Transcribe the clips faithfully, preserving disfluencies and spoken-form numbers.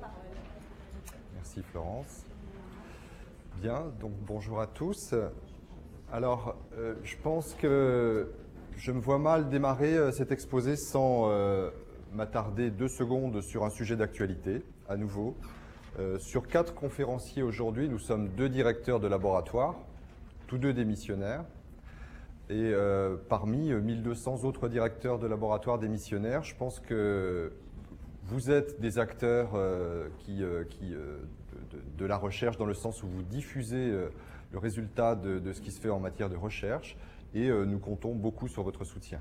Merci Florence. Bien, donc bonjour à tous. Alors, euh, je pense que je me vois mal démarrer euh, cet exposé sans euh, m'attarder deux secondes sur un sujet d'actualité, à nouveau. Euh, sur quatre conférenciers aujourd'hui, nous sommes deux directeurs de laboratoire, tous deux démissionnaires. Et euh, parmi mille deux cents autres directeurs de laboratoire démissionnaires, je pense que vous êtes des acteurs euh, qui, euh, qui, euh, de, de la recherche, dans le sens où vous diffusez euh, le résultat de, de ce qui se fait en matière de recherche, et euh, nous comptons beaucoup sur votre soutien.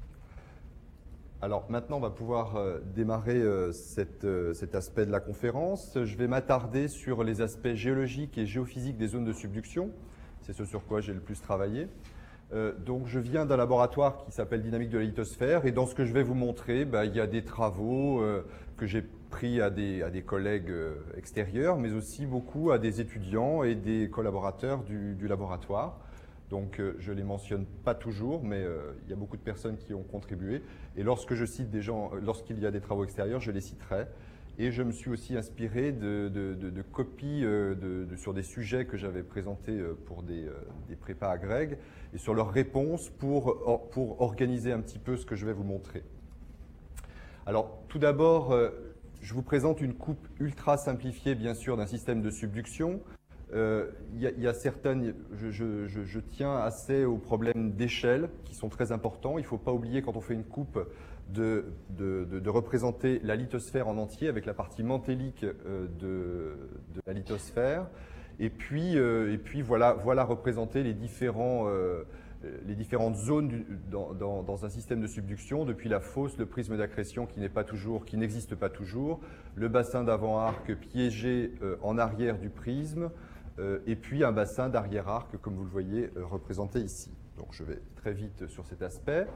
Alors maintenant, on va pouvoir euh, démarrer euh, cette, euh, cet aspect de la conférence. Je vais m'attarder sur les aspects géologiques et géophysiques des zones de subduction. C'est ce sur quoi j'ai le plus travaillé. Euh, donc je viens d'un laboratoire qui s'appelle Dynamique de la lithosphère, et dans ce que je vais vous montrer, bah, il y a des travaux euh, que j'ai pris à des, à des collègues euh, extérieurs, mais aussi beaucoup à des étudiants et des collaborateurs du, du laboratoire. Donc euh, je ne les mentionne pas toujours, mais euh, il y a beaucoup de personnes qui ont contribué. Et lorsque je cite des gens, euh, lorsqu'il y a des travaux extérieurs, je les citerai. Et je me suis aussi inspiré de, de, de, de copies euh, de, de, sur des sujets que j'avais présentés pour des, euh, des prépas à Greg, et sur leurs réponses pour, pour organiser un petit peu ce que je vais vous montrer. Alors, tout d'abord, euh, je vous présente une coupe ultra simplifiée, bien sûr, d'un système de subduction. Euh, il y a, il y a certaines, je, je, je, je tiens assez aux problèmes d'échelle qui sont très importants. Il ne faut pas oublier, quand on fait une coupe, de, de, de, de représenter la lithosphère en entier avec la partie mantélique euh, de, de la lithosphère. Et puis, euh, et puis voilà, voilà représenter les, différents, euh, les différentes zones du, dans, dans, dans un système de subduction, depuis la fosse, le prisme d'accrétion qui n'est pas toujours, qui n'existe pas toujours, le bassin d'avant-arc piégé euh, en arrière du prisme, euh, et puis un bassin d'arrière-arc, comme vous le voyez, euh, représenté ici. Donc je vais très vite sur cet aspect.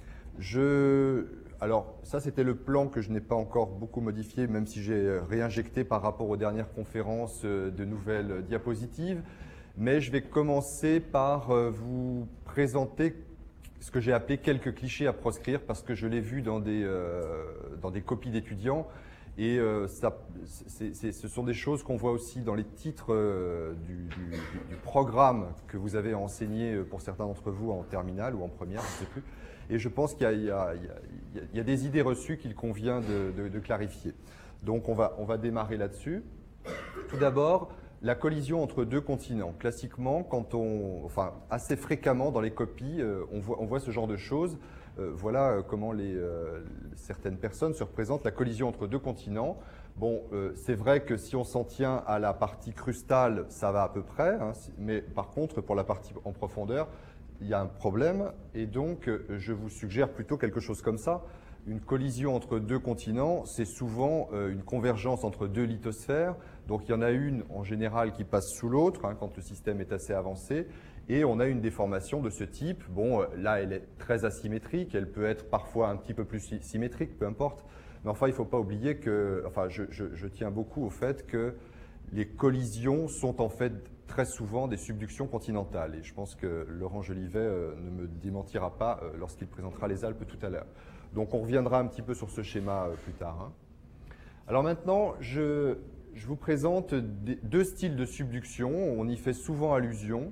Je, alors ça, c'était le plan que je n'ai pas encore beaucoup modifié, même si j'ai réinjecté par rapport aux dernières conférences de nouvelles diapositives. Mais je vais commencer par vous présenter ce que j'ai appelé quelques clichés à proscrire, parce que je l'ai vu dans des, euh, dans des copies d'étudiants. Et euh, ça, c'est, c'est, ce sont des choses qu'on voit aussi dans les titres euh, du, du, du programme que vous avez enseigné pour certains d'entre vous en terminale ou en première, je ne sais plus. Et je pense qu'il y, y, y, y a des idées reçues qu'il convient de, de, de clarifier. Donc on va, on va démarrer là-dessus. Tout d'abord, la collision entre deux continents. Classiquement, quand on, enfin assez fréquemment dans les copies, euh, on, voit, on voit ce genre de choses. Euh, voilà comment les, euh, certaines personnes se représentent la collision entre deux continents. Bon, euh, c'est vrai que si on s'en tient à la partie crustale, ça va à peu près, hein, mais par contre, pour la partie en profondeur, il y a un problème, et donc je vous suggère plutôt quelque chose comme ça. Une collision entre deux continents, c'est souvent euh, une convergence entre deux lithosphères. Donc il y en a une en général qui passe sous l'autre, hein, quand le système est assez avancé, et on a une déformation de ce type. Bon, là, elle est très asymétrique, elle peut être parfois un petit peu plus symétrique, peu importe. Mais enfin, il ne faut pas oublier que, enfin, je, je, je tiens beaucoup au fait que les collisions sont en fait très souvent des subductions continentales. Et je pense que Laurent Jolivet euh, ne me démentira pas euh, lorsqu'il présentera les Alpes tout à l'heure. Donc on reviendra un petit peu sur ce schéma euh, plus tard. Hein. Alors maintenant, je, je vous présente des, deux styles de subduction. On y fait souvent allusion,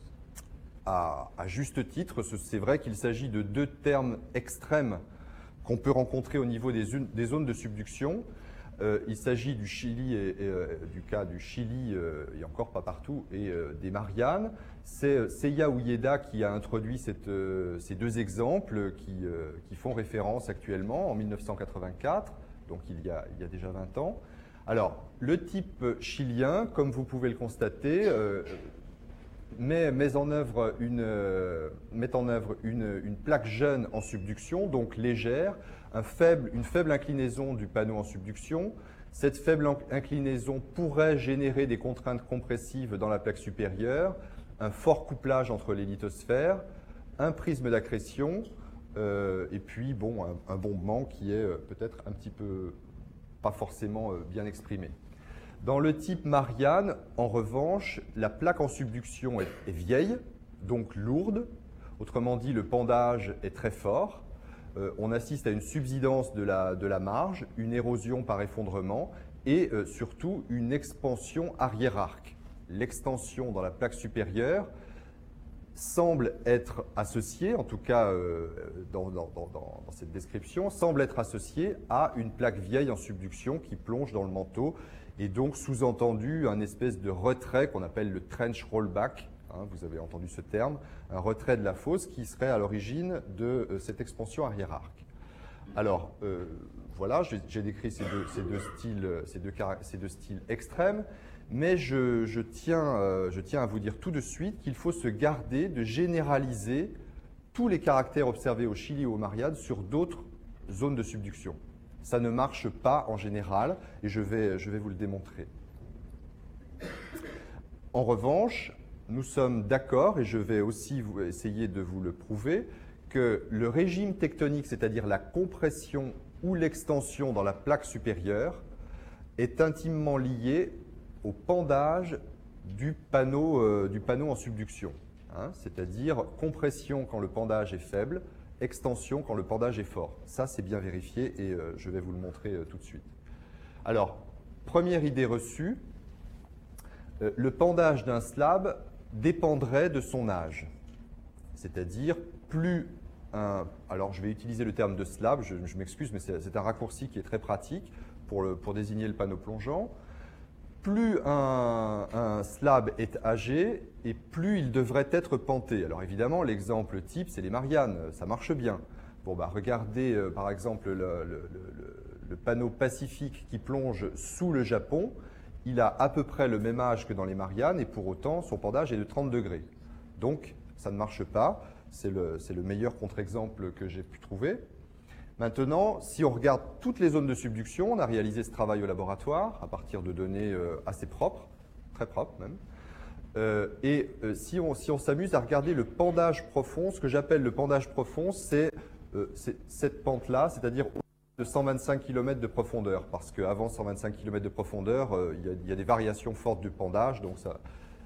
à, à juste titre. C'est vrai qu'il s'agit de deux termes extrêmes qu'on peut rencontrer au niveau des, des zones de subduction. Euh, il s'agit du Chili et, et euh, du cas du Chili, euh, et encore pas partout, et euh, des Mariannes. C'est Seiya Ueda qui a introduit cette, euh, ces deux exemples qui, euh, qui font référence actuellement en mille neuf cent quatre-vingt-quatre, donc il y a, il y a déjà vingt ans. Alors, le type chilien, comme vous pouvez le constater, euh, met, met en œuvre, une, euh, met en œuvre une, une plaque jeune en subduction, donc légère, Un faible, une faible inclinaison du panneau en subduction. Cette faible inclinaison pourrait générer des contraintes compressives dans la plaque supérieure, un fort couplage entre les lithosphères, un prisme d'accrétion, euh, et puis bon, un, un bombement qui est euh, peut-être un petit peu pas forcément euh, bien exprimé. Dans le type Marianne, en revanche, la plaque en subduction est, est vieille, donc lourde. Autrement dit, le pendage est très fort. Euh, on assiste à une subsidence de la, de la marge, une érosion par effondrement, et euh, surtout une expansion arrière-arc. L'extension dans la plaque supérieure semble être associée, en tout cas euh, dans, dans, dans, dans cette description, semble être associée à une plaque vieille en subduction qui plonge dans le manteau, et donc sous-entendu un espèce de retrait qu'on appelle le trench rollback, hein, vous avez entendu ce terme, un retrait de la fosse qui serait à l'origine de euh, cette expansion arrière-arc. Alors, euh, voilà, j'ai décrit ces deux, ces, deux styles, ces, deux, ces deux styles extrêmes, mais je, je, tiens, euh, je tiens à vous dire tout de suite qu'il faut se garder de généraliser tous les caractères observés au Chili ou aux Mariannes sur d'autres zones de subduction. Ça ne marche pas en général, et je vais, je vais vous le démontrer. En revanche, nous sommes d'accord, et je vais aussi vous, essayer de vous le prouver, que le régime tectonique, c'est-à-dire la compression ou l'extension dans la plaque supérieure, est intimement lié au pendage du panneau, euh, du panneau en subduction, hein, c'est-à-dire compression quand le pendage est faible, extension quand le pendage est fort. Ça, c'est bien vérifié et euh, je vais vous le montrer euh, tout de suite. Alors, première idée reçue, euh, le pendage d'un slab dépendrait de son âge, c'est-à-dire plus un... Alors, je vais utiliser le terme de slab, je, je m'excuse, mais c'est un raccourci qui est très pratique pour, le, pour désigner le panneau plongeant. Plus un, un slab est âgé et plus il devrait être penté. Alors évidemment, l'exemple type, c'est les Mariannes, ça marche bien. Bon, bah, regardez euh, par exemple le, le, le, le panneau Pacifique qui plonge sous le Japon. Il a à peu près le même âge que dans les Mariannes et pour autant, son pendage est de trente degrés. Donc, ça ne marche pas. C'est le, le meilleur contre-exemple que j'ai pu trouver. Maintenant, si on regarde toutes les zones de subduction, on a réalisé ce travail au laboratoire à partir de données euh, assez propres, très propres même. Euh, et euh, si on si on s'amuse à regarder le pendage profond, ce que j'appelle le pendage profond, c'est euh, cette pente-là, c'est-à-dire de cent vingt-cinq kilomètres de profondeur, parce qu'avant cent vingt-cinq kilomètres de profondeur, euh, il, y a, il y a des variations fortes du pendage, donc ça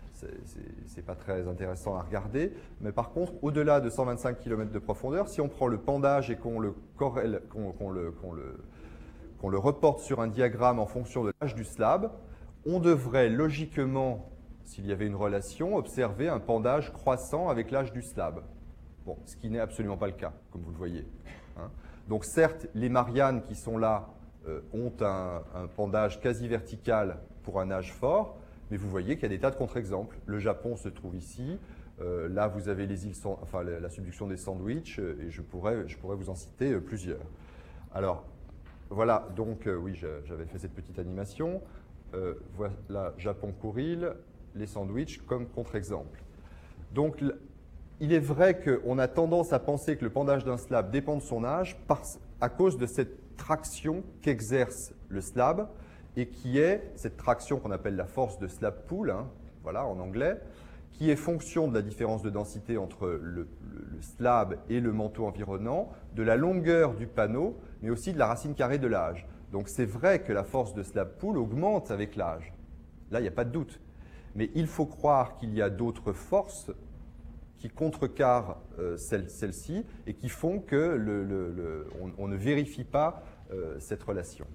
c'est pas très intéressant à regarder. Mais par contre, au-delà de cent vingt-cinq kilomètres de profondeur, si on prend le pendage et qu'on le, corrèle, qu'on, qu'on le, qu'on le, qu'on le reporte sur un diagramme en fonction de l'âge du slab, on devrait logiquement, s'il y avait une relation, observer un pendage croissant avec l'âge du slab. Bon, ce qui n'est absolument pas le cas, comme vous le voyez. Hein. Donc certes, les Mariannes qui sont là euh, ont un, un pendage quasi vertical pour un âge fort, mais vous voyez qu'il y a des tas de contre-exemples. Le Japon se trouve ici. Euh, là, vous avez les îles, enfin, la, la subduction des sandwichs, et je pourrais, je pourrais vous en citer euh, plusieurs. Alors, voilà, donc, euh, oui, j'avais fait cette petite animation. Euh, voilà, Japon Kouril, les sandwichs comme contre-exemple. Donc, il est vrai qu'on a tendance à penser que le pendage d'un slab dépend de son âge parce, à cause de cette traction qu'exerce le slab, et qui est cette traction qu'on appelle la force de slab pull, hein, voilà, en anglais, qui est fonction de la différence de densité entre le, le, le slab et le manteau environnant, de la longueur du panneau, mais aussi de la racine carrée de l'âge. Donc c'est vrai que la force de slab pull augmente avec l'âge. Là, il n'y a pas de doute. Mais il faut croire qu'il y a d'autres forces qui contrecarrent euh, celle-ci celle et qui font que le, le, le, on, on ne vérifie pas euh, cette relation.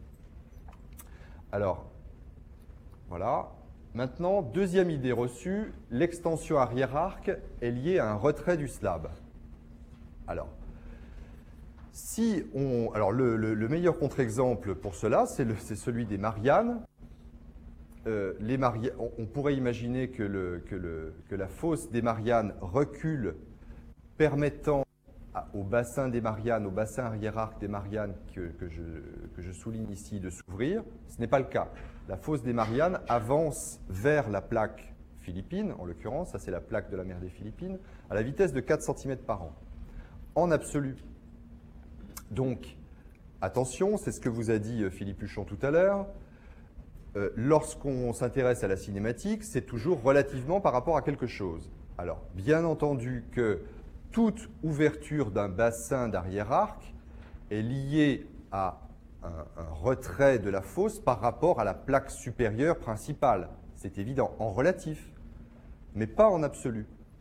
Alors, voilà. Maintenant, deuxième idée reçue, l'extension arrière-arc est liée à un retrait du slab. Alors, si on, alors le, le, le meilleur contre-exemple pour cela, c'est celui des Mariannes. Euh, les Mariannes on, on pourrait imaginer que, le, que, le, que la fosse des Mariannes recule, permettant au bassin des Mariannes, au bassin arrière-arc des Mariannes que, que, je, que je souligne ici de s'ouvrir. Ce n'est pas le cas. La fosse des Mariannes avance vers la plaque philippine, en l'occurrence, ça c'est la plaque de la mer des Philippines, à la vitesse de quatre centimètres par an, en absolu. Donc, attention, c'est ce que vous a dit Philippe Huchon tout à l'heure, euh, lorsqu'on s'intéresse à la cinématique, c'est toujours relativement par rapport à quelque chose. Alors, bien entendu que toute ouverture d'un bassin d'arrière-arc est liée à un, un retrait de la fosse par rapport à la plaque supérieure principale. C'est évident, en relatif, mais pas en absolu.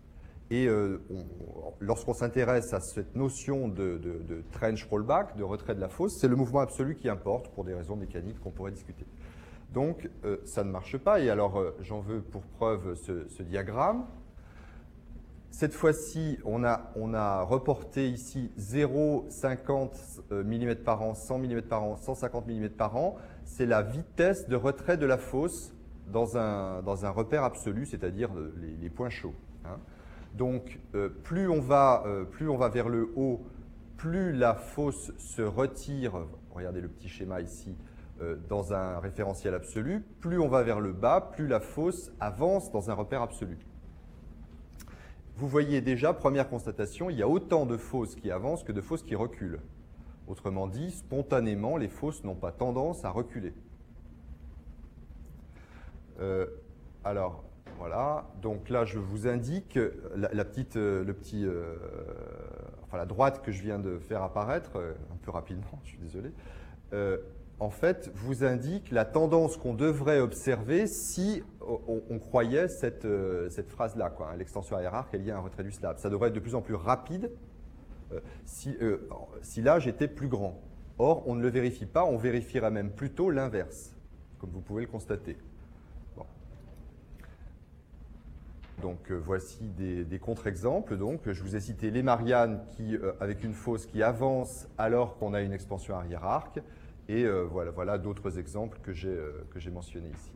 Et euh, lorsqu'on s'intéresse à cette notion de, de, de trench rollback, de retrait de la fosse, c'est le mouvement absolu qui importe pour des raisons mécaniques qu'on pourrait discuter. Donc, euh, ça ne marche pas. Et alors, euh, j'en veux pour preuve ce, ce diagramme. Cette fois-ci, on a, on a reporté ici zéro virgule cinquante millimètres par an, cent millimètres par an, cent cinquante millimètres par an. C'est la vitesse de retrait de la fosse dans un, dans un repère absolu, c'est-à-dire les, les points chauds. Hein. Donc, euh, plus, on va, euh, plus on va vers le haut, plus la fosse se retire, regardez le petit schéma ici, euh, dans un référentiel absolu, plus on va vers le bas, plus la fosse avance dans un repère absolu. Vous voyez déjà, première constatation, il y a autant de fosses qui avancent que de fosses qui reculent. Autrement dit, spontanément, les fosses n'ont pas tendance à reculer. Euh, alors, voilà, donc là je vous indique la, la petite, le petit, euh, enfin la droite que je viens de faire apparaître, euh, un peu rapidement, je suis désolé, euh, en fait vous indique la tendance qu'on devrait observer si on, on croyait cette, euh, cette phrase-là, quoi, hein, l'extension arrière-arc est liée à un retrait du slab. Ça devrait être de plus en plus rapide euh, si, euh, si l'âge était plus grand. Or, on ne le vérifie pas, on vérifierait même plutôt l'inverse, comme vous pouvez le constater. Donc euh, voici des, des contre-exemples. Donc, je vous ai cité les Mariannes qui, euh, avec une fosse qui avance alors qu'on a une expansion arrière-arc. Et euh, voilà, voilà d'autres exemples que j'ai euh, que j'ai mentionnés ici.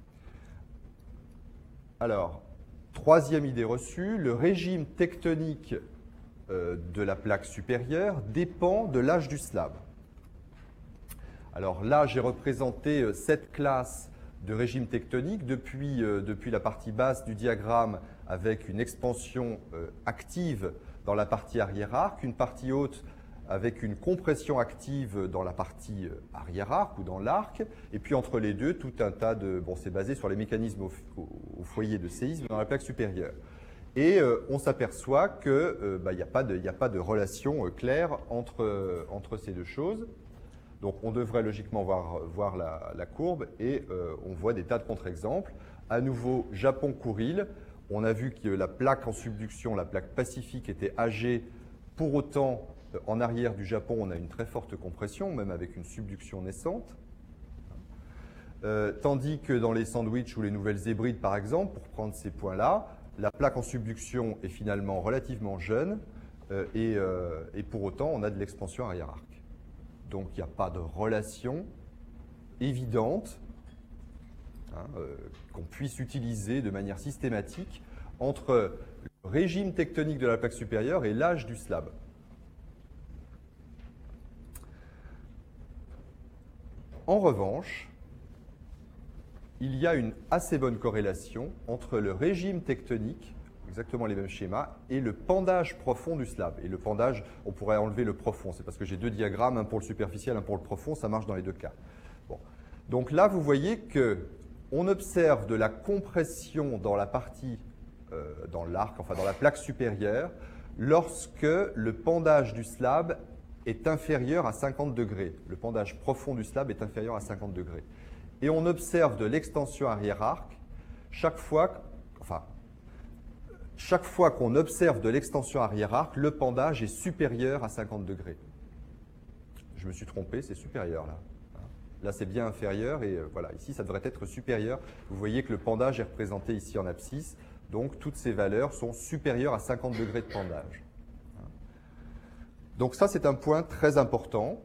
Alors, troisième idée reçue, le régime tectonique euh, de la plaque supérieure dépend de l'âge du slab. Alors là, j'ai représenté euh, cette classe de régime tectonique depuis, euh, depuis la partie basse du diagramme avec une expansion euh, active dans la partie arrière-arc, une partie haute avec une compression active dans la partie euh, arrière-arc ou dans l'arc, et puis entre les deux, tout un tas de... Bon, c'est basé sur les mécanismes au, au, au foyer de séisme dans la plaque supérieure. Et euh, on s'aperçoit qu'il euh, bah, n'y a, a pas de relation euh, claire entre, euh, entre ces deux choses. Donc, on devrait logiquement voir, voir la, la courbe et euh, on voit des tas de contre-exemples. À nouveau, Japon-Kouril. On a vu que la plaque en subduction, la plaque pacifique, était âgée. Pour autant, euh, en arrière du Japon, on a une très forte compression, même avec une subduction naissante. Euh, tandis que dans les sandwichs ou les nouvelles hébrides, par exemple, pour prendre ces points-là, la plaque en subduction est finalement relativement jeune euh, et, euh, et pour autant, on a de l'expansion arrière-arc. Donc, il n'y a pas de relation évidente hein, euh, qu'on puisse utiliser de manière systématique entre le régime tectonique de la plaque supérieure et l'âge du slab. En revanche, il y a une assez bonne corrélation entre le régime tectonique, exactement les mêmes schémas, et le pendage profond du slab. Et le pendage, on pourrait enlever le profond. C'est parce que j'ai deux diagrammes, un pour le superficiel, un pour le profond. Ça marche dans les deux cas. Bon. Donc là, vous voyez qu'on observe de la compression dans la partie, euh, dans l'arc, enfin dans la plaque supérieure, lorsque le pendage du slab est inférieur à cinquante degrés. Le pendage profond du slab est inférieur à cinquante degrés. Et on observe de l'extension arrière-arc chaque fois, enfin, Chaque fois qu'on observe de l'extension arrière-arc, le pendage est supérieur à cinquante degrés. Je me suis trompé, c'est supérieur là. Là, c'est bien inférieur et euh, voilà, ici, ça devrait être supérieur. Vous voyez que le pendage est représenté ici en abscisse, donc toutes ces valeurs sont supérieures à cinquante degrés de pendage. Donc ça, c'est un point très important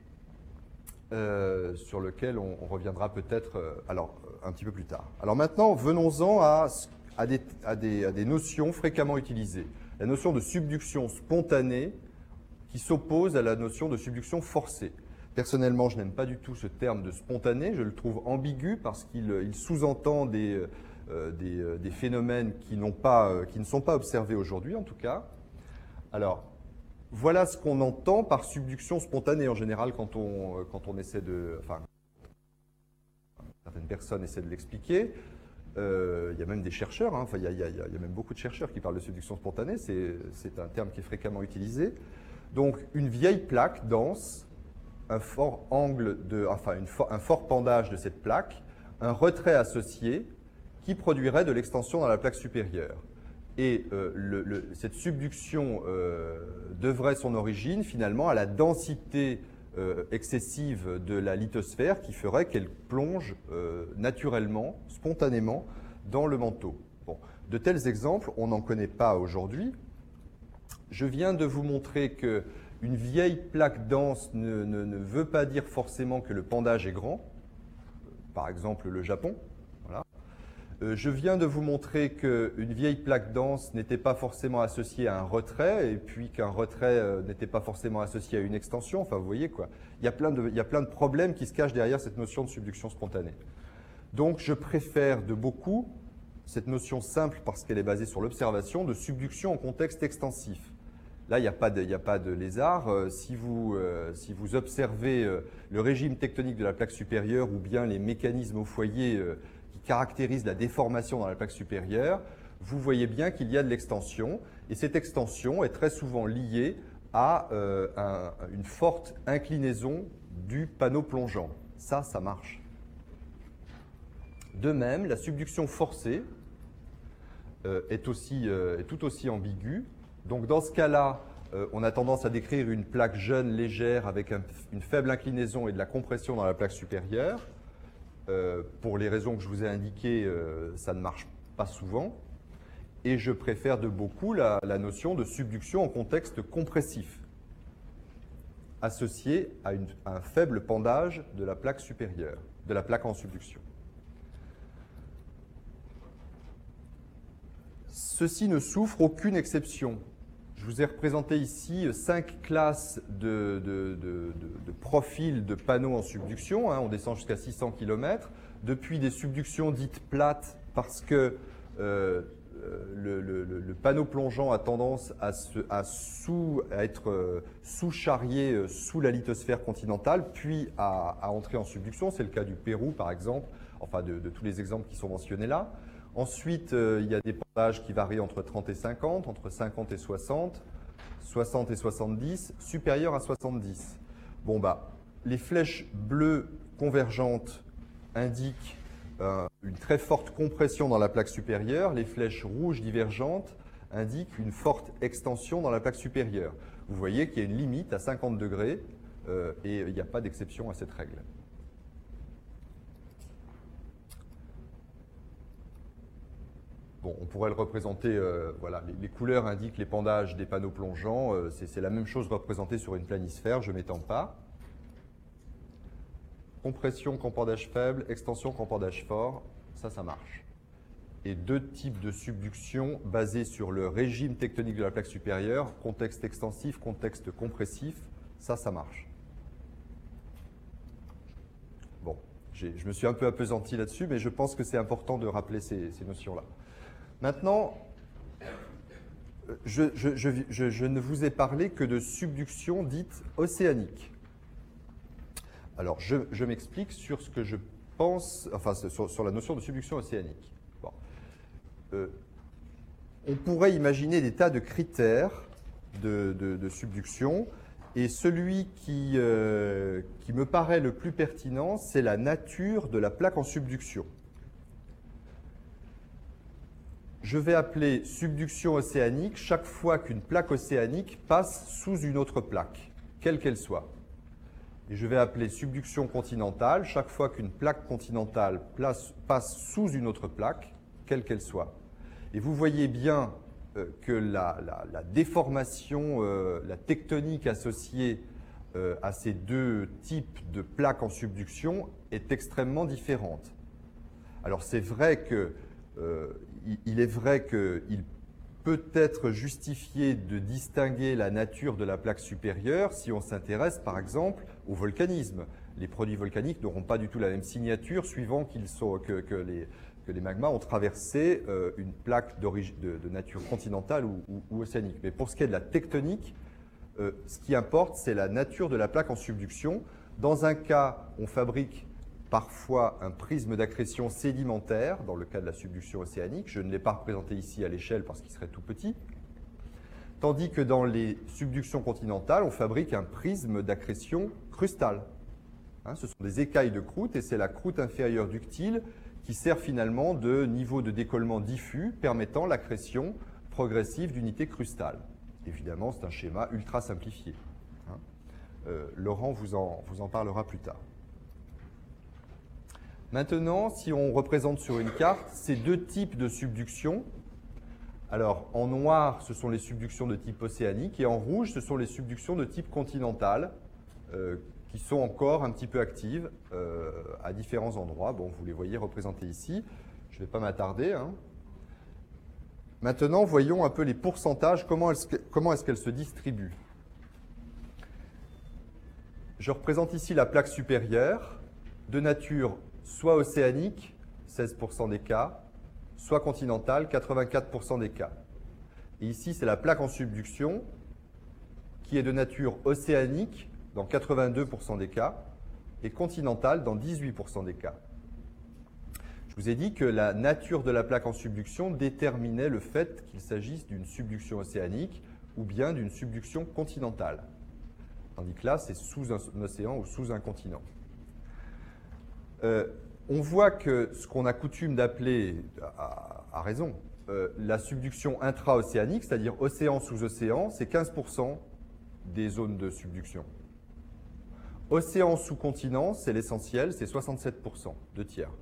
euh, sur lequel on, on reviendra peut-être euh, alors un petit peu plus tard. Alors maintenant, venons-en à À des, à, des, à des notions fréquemment utilisées. La notion de subduction spontanée qui s'oppose à la notion de subduction forcée. Personnellement, je n'aime pas du tout ce terme de spontané, je le trouve ambigu parce qu'il il sous-entend des, euh, des, euh, des phénomènes qui, n'ont pas, euh, qui ne sont pas observés aujourd'hui en tout cas. Alors, voilà ce qu'on entend par subduction spontanée en général quand on, quand on essaie de... Enfin, certaines personnes essaient de l'expliquer. Euh, il y a même des chercheurs, hein, enfin, il, y a, il, y a, il y a même beaucoup de chercheurs qui parlent de subduction spontanée, c'est un terme qui est fréquemment utilisé. Donc une vieille plaque dense, un fort angle, de, enfin une for, un fort pendage de cette plaque, un retrait associé qui produirait de l'extension dans la plaque supérieure. Et euh, le, le, cette subduction euh, devrait son origine finalement à la densité euh, excessive de la lithosphère qui ferait qu'elle plonge euh, naturellement, spontanément, dans le manteau. Bon. De tels exemples, on n'en connaît pas aujourd'hui. Je viens de vous montrer qu'une vieille plaque dense ne, ne, ne veut pas dire forcément que le pendage est grand, par exemple le Japon. Voilà. Euh, je viens de vous montrer qu'une vieille plaque dense n'était pas forcément associée à un retrait, et puis qu'un retrait euh, n'était pas forcément associé à une extension. Enfin, vous voyez quoi. Il y a plein de, il y a plein de problèmes qui se cachent derrière cette notion de subduction spontanée. Donc, je préfère de beaucoup cette notion simple, parce qu'elle est basée sur l'observation, de subduction en contexte extensif. Là, il n'y a pas de, il n'y a pas de lézard. Euh, si, vous, euh, si vous observez euh, le régime tectonique de la plaque supérieure ou bien les mécanismes au foyer euh, qui caractérisent la déformation dans la plaque supérieure, vous voyez bien qu'il y a de l'extension. Et cette extension est très souvent liée à euh, un, une forte inclinaison du panneau plongeant. Ça, ça marche. De même, la subduction forcée euh, est, aussi, euh, est tout aussi ambiguë. Donc dans ce cas-là, euh, on a tendance à décrire une plaque jeune, légère, avec un, une faible inclinaison et de la compression dans la plaque supérieure. Euh, pour les raisons que je vous ai indiquées, euh, ça ne marche pas souvent. Et je préfère de beaucoup la, la notion de subduction en contexte compressif, associée à, une, à un faible pendage de la plaque supérieure, de la plaque en subduction. Ceci ne souffre aucune exception. Je vous ai représenté ici cinq classes de, de, de, de, de profils de panneaux en subduction. Hein, on descend jusqu'à six cents kilomètres. Depuis des subductions dites plates, parce que euh, le, le, le panneau plongeant a tendance à, se, à, sous, à être euh, sous-charrié euh, sous la lithosphère continentale, puis à, à entrer en subduction. C'est le cas du Pérou, par exemple, enfin de, de tous les exemples qui sont mentionnés là. Ensuite, euh, il y a des pendages qui varient entre trente et cinquante, entre cinquante et soixante, soixante et soixante-dix, supérieurs à soixante-dix. Bon, bah, les flèches bleues convergentes indiquent euh, une très forte compression dans la plaque supérieure. Les flèches rouges divergentes indiquent une forte extension dans la plaque supérieure. Vous voyez qu'il y a une limite à cinquante degrés euh, et il n'y a pas d'exception à cette règle. Bon, on pourrait le représenter, euh, voilà, les, les couleurs indiquent les pendages des panneaux plongeants, euh, c'est la même chose représentée sur une planisphère, je ne m'étends pas. Compression quand pendage faible, extension quand pendage fort, ça, ça marche. Et deux types de subduction basés sur le régime tectonique de la plaque supérieure, contexte extensif, contexte compressif, ça, ça marche. Bon, je me suis un peu appesanti là-dessus, mais je pense que c'est important de rappeler ces, ces notions-là. Maintenant, je, je, je, je, je ne vous ai parlé que de subduction dite océanique. Alors, je, je m'explique sur ce que je pense, enfin, sur, sur la notion de subduction océanique. Bon. Euh, on pourrait imaginer des tas de critères de, de, de subduction, et celui qui, euh, qui me paraît le plus pertinent, c'est la nature de la plaque en subduction. Je vais appeler subduction océanique chaque fois qu'une plaque océanique passe sous une autre plaque, quelle qu'elle soit. Et je vais appeler subduction continentale chaque fois qu'une plaque continentale place, passe sous une autre plaque, quelle qu'elle soit. Et vous voyez bien euh, que la, la, la déformation, euh, la tectonique associée euh, à ces deux types de plaques en subduction est extrêmement différente. Alors c'est vrai que euh, il est vrai qu'il peut être justifié de distinguer la nature de la plaque supérieure si on s'intéresse par exemple au volcanisme. Les produits volcaniques n'auront pas du tout la même signature suivant qu'ils sont, que, que, les, que les magmas ont traversé euh, une plaque de, de nature continentale ou, ou, ou océanique. Mais pour ce qui est de la tectonique, euh, ce qui importe, c'est la nature de la plaque en subduction. Dans un cas, on fabrique parfois un prisme d'accrétion sédimentaire, dans le cas de la subduction océanique. Je ne l'ai pas représenté ici à l'échelle parce qu'il serait tout petit. Tandis que dans les subductions continentales, on fabrique un prisme d'accrétion crustale. Hein, ce sont des écailles de croûte et c'est la croûte inférieure ductile qui sert finalement de niveau de décollement diffus permettant l'accrétion progressive d'unité crustale. Évidemment, c'est un schéma ultra simplifié. Hein. Euh, Laurent vous en, vous en parlera plus tard. Maintenant, si on représente sur une carte ces deux types de subduction, alors en noir, ce sont les subductions de type océanique, et en rouge, ce sont les subductions de type continental, euh, qui sont encore un petit peu actives euh, à différents endroits. Bon, vous les voyez représentées ici. Je ne vais pas m'attarder. Hein. Maintenant, voyons un peu les pourcentages, comment est-ce que- comment est-ce qu'elles se distribuent. Je représente ici la plaque supérieure, de nature soit océanique, seize pour cent des cas, soit continentale, quatre-vingt-quatre pour cent des cas. Et ici, c'est la plaque en subduction, qui est de nature océanique, dans quatre-vingt-deux pour cent des cas, et continentale dans dix-huit pour cent des cas. Je vous ai dit que la nature de la plaque en subduction déterminait le fait qu'il s'agisse d'une subduction océanique ou bien d'une subduction continentale. Tandis que là, c'est sous un océan ou sous un continent. Euh, on voit que ce qu'on a coutume d'appeler, à, à raison, euh, la subduction intra-océanique, c'est-à-dire océan sous océan, c'est quinze pour cent des zones de subduction. Océan sous continent, c'est l'essentiel, c'est soixante-sept pour cent, deux tiers.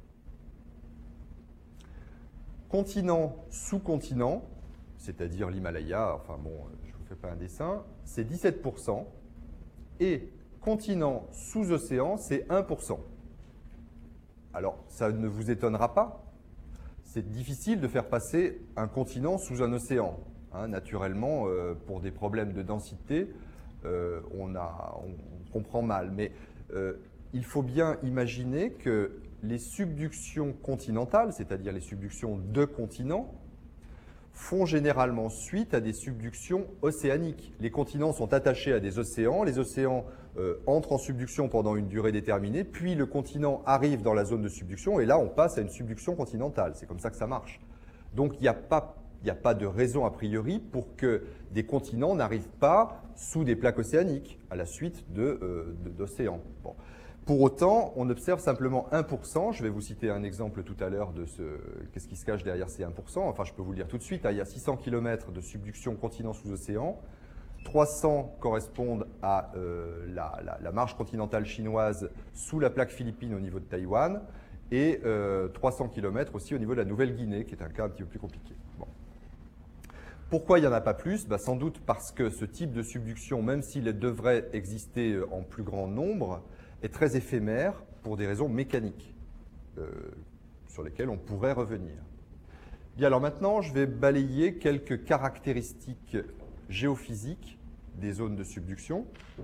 Continent sous continent, c'est-à-dire l'Himalaya, enfin bon, je ne vous fais pas un dessin, c'est dix-sept pour cent. Et continent sous océan, c'est un pour cent. Alors, ça ne vous étonnera pas. C'est difficile de faire passer un continent sous un océan. Hein, naturellement, euh, pour des problèmes de densité, euh, on, a, on, on comprend mal. Mais euh, il faut bien imaginer que les subductions continentales, c'est-à-dire les subductions de continents, font généralement suite à des subductions océaniques. Les continents sont attachés à des océans, les océans euh, entrent en subduction pendant une durée déterminée, puis le continent arrive dans la zone de subduction, et là on passe à une subduction continentale. C'est comme ça que ça marche. Donc il n'y a pas, il n'y a pas de raison a priori pour que des continents n'arrivent pas sous des plaques océaniques à la suite de, euh, de, d'océans. Bon. Pour autant, on observe simplement un pour cent. Je vais vous citer un exemple tout à l'heure de ce qu'est-ce qui se cache derrière ces un pour cent. Enfin, je peux vous le dire tout de suite. Hein, il y a six cents kilomètres de subduction continent sous océan. trois cents correspondent à euh, la, la, la marge continentale chinoise sous la plaque philippine au niveau de Taïwan. Et euh, trois cents kilomètres aussi au niveau de la Nouvelle-Guinée, qui est un cas un petit peu plus compliqué. Bon. Pourquoi il n'y en a pas plus? Bah, sans doute parce que ce type de subduction, même s'il devrait exister en plus grand nombre, est très éphémère pour des raisons mécaniques euh, sur lesquelles on pourrait revenir. Bien, alors maintenant, je vais balayer quelques caractéristiques géophysiques des zones de subduction.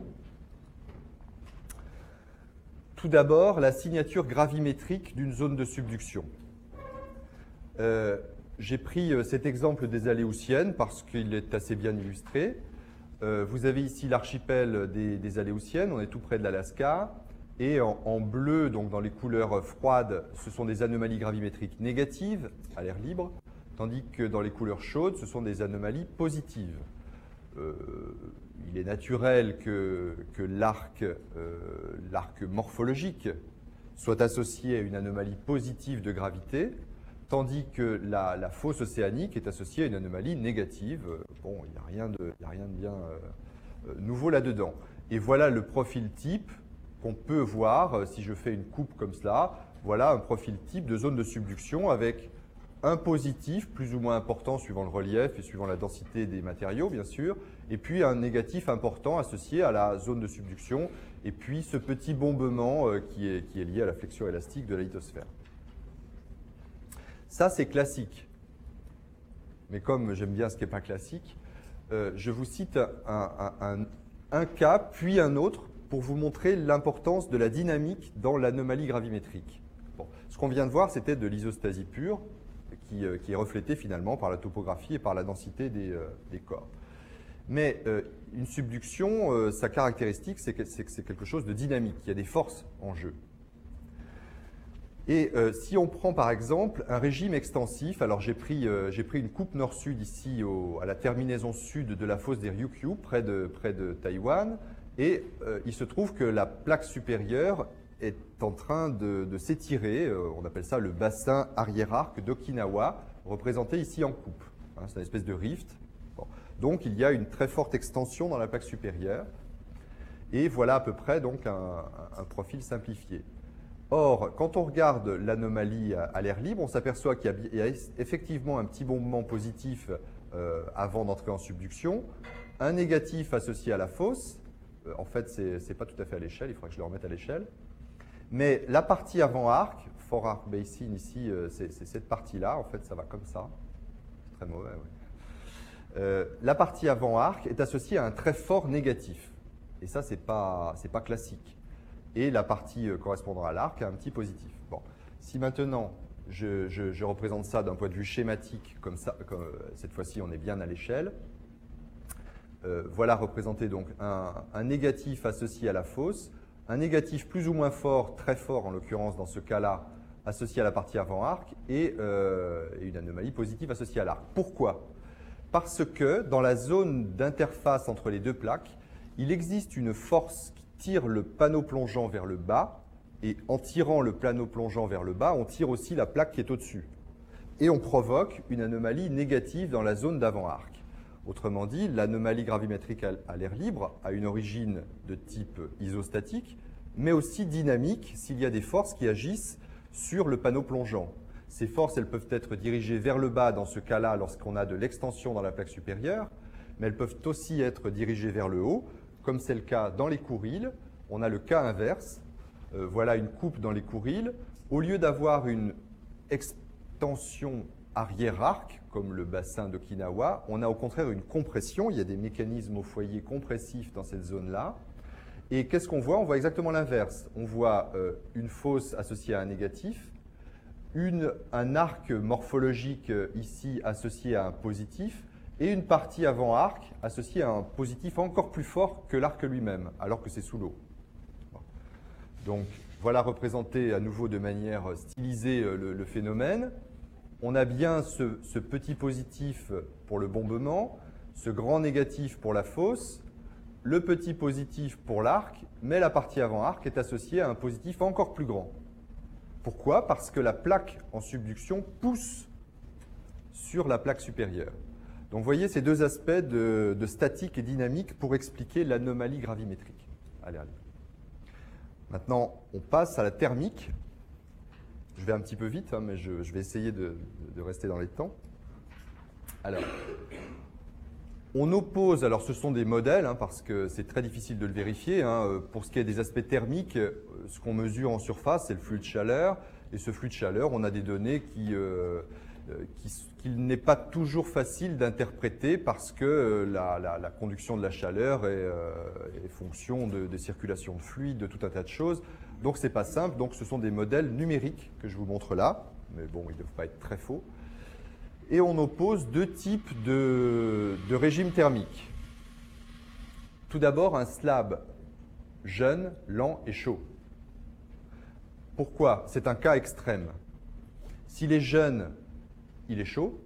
Tout d'abord, la signature gravimétrique d'une zone de subduction. Euh, J'ai pris cet exemple des Aléoutiennes parce qu'il est assez bien illustré. Euh, vous avez ici l'archipel des, des Aléoutiennes, on est tout près de l'Alaska. Et en, en bleu, donc dans les couleurs froides, ce sont des anomalies gravimétriques négatives à l'air libre, tandis que dans les couleurs chaudes, ce sont des anomalies positives. Euh, il est naturel que, que l'arc euh, l'arc morphologique soit associé à une anomalie positive de gravité, tandis que la, la fosse océanique est associée à une anomalie négative. Bon, il n'y a rien de, il n'y a rien de bien euh, nouveau là-dedans. Et voilà le profil type qu'on peut voir, si je fais une coupe comme cela, voilà un profil type de zone de subduction avec un positif plus ou moins important suivant le relief et suivant la densité des matériaux, bien sûr, et puis un négatif important associé à la zone de subduction, et puis ce petit bombement qui est, qui est lié à la flexion élastique de la lithosphère. Ça, c'est classique. Mais comme j'aime bien ce qui n'est pas classique, euh, je vous cite un, un, un, un cas, puis un autre, pour vous montrer l'importance de la dynamique dans l'anomalie gravimétrique. Bon, ce qu'on vient de voir, c'était de l'isostasie pure, qui, euh, qui est reflétée finalement par la topographie et par la densité des, euh, des corps. Mais euh, une subduction, euh, sa caractéristique, c'est que c'est quelque chose de dynamique, il y a des forces en jeu. Et euh, si on prend par exemple un régime extensif, alors j'ai pris, euh, j'ai pris une coupe nord-sud ici au, à la terminaison sud de la fosse des Ryukyu, près de, près de Taïwan, et euh, il se trouve que la plaque supérieure est en train de, de s'étirer, euh, on appelle ça le bassin arrière-arc d'Okinawa, représenté ici en coupe. Hein, c'est une espèce de rift. Bon. Donc il y a une très forte extension dans la plaque supérieure. Et voilà à peu près donc un, un profil simplifié. Or, quand on regarde l'anomalie à, à l'air libre, on s'aperçoit qu'il y, y a effectivement un petit bombement positif euh, avant d'entrer en subduction, un négatif associé à la fosse. Euh, en fait, ce n'est pas tout à fait à l'échelle, il faudrait que je le remette à l'échelle. Mais la partie avant arc, fore arc basin ici, euh, c'est cette partie-là, en fait ça va comme ça. C'est très mauvais, oui. Euh, la partie avant arc est associée à un très fort négatif. Et ça, ce n'est pas, c'est pas classique. Et la partie euh, correspondant à l'arc a un petit positif. Bon. Si maintenant, je, je, je représente ça d'un point de vue schématique, comme ça, comme, euh, cette fois-ci, on est bien à l'échelle. Euh, voilà représenté donc un, un négatif associé à la fosse, un négatif plus ou moins fort, très fort en l'occurrence dans ce cas-là, associé à la partie avant-arc, et, euh, et une anomalie positive associée à l'arc. Pourquoi? Parce que dans la zone d'interface entre les deux plaques, il existe une force qui tire le panneau plongeant vers le bas, et en tirant le panneau plongeant vers le bas, on tire aussi la plaque qui est au-dessus. Et on provoque une anomalie négative dans la zone d'avant-arc. Autrement dit, l'anomalie gravimétrique à l'air libre a une origine de type isostatique, mais aussi dynamique s'il y a des forces qui agissent sur le panneau plongeant. Ces forces, elles peuvent être dirigées vers le bas dans ce cas-là lorsqu'on a de l'extension dans la plaque supérieure, mais elles peuvent aussi être dirigées vers le haut, comme c'est le cas dans les courriles. On a le cas inverse. Euh, voilà une coupe dans les courriles. Au lieu d'avoir une extension arrière-arc, comme le bassin d'Okinawa, on a au contraire une compression. Il y a des mécanismes au foyer compressifs dans cette zone-là. Et qu'est-ce qu'on voit? On voit exactement l'inverse. On voit euh, une fosse associée à un négatif, une, un arc morphologique euh, ici associé à un positif, et une partie avant-arc associée à un positif encore plus fort que l'arc lui-même, alors que c'est sous l'eau. Donc voilà représenté à nouveau de manière stylisée euh, le, le phénomène. On a bien ce, ce petit positif pour le bombement, ce grand négatif pour la fosse, le petit positif pour l'arc, mais la partie avant-arc est associée à un positif encore plus grand. Pourquoi? Parce que la plaque en subduction pousse sur la plaque supérieure. Donc vous voyez ces deux aspects de, de statique et dynamique pour expliquer l'anomalie gravimétrique. Allez, allez. Maintenant, on passe à la thermique. Je vais un petit peu vite, hein, mais je, je vais essayer de, de rester dans les temps. Alors, on oppose, alors ce sont des modèles, hein, parce que c'est très difficile de le vérifier. Hein. Pour ce qui est des aspects thermiques, ce qu'on mesure en surface, c'est le flux de chaleur. Et ce flux de chaleur, on a des données qui, euh, qui, qu'il n'est pas toujours facile d'interpréter parce que la, la, la conduction de la chaleur est, euh, est fonction de, de circulation de fluide, de tout un tas de choses. Donc, ce n'est pas simple. Donc, ce sont des modèles numériques que je vous montre là. Mais bon, ils ne doivent pas être très faux. Et on oppose deux types de, de régimes thermiques. Tout d'abord, un slab jeune, lent et chaud. Pourquoi? C'est un cas extrême. S'il est jeune, il est chaud.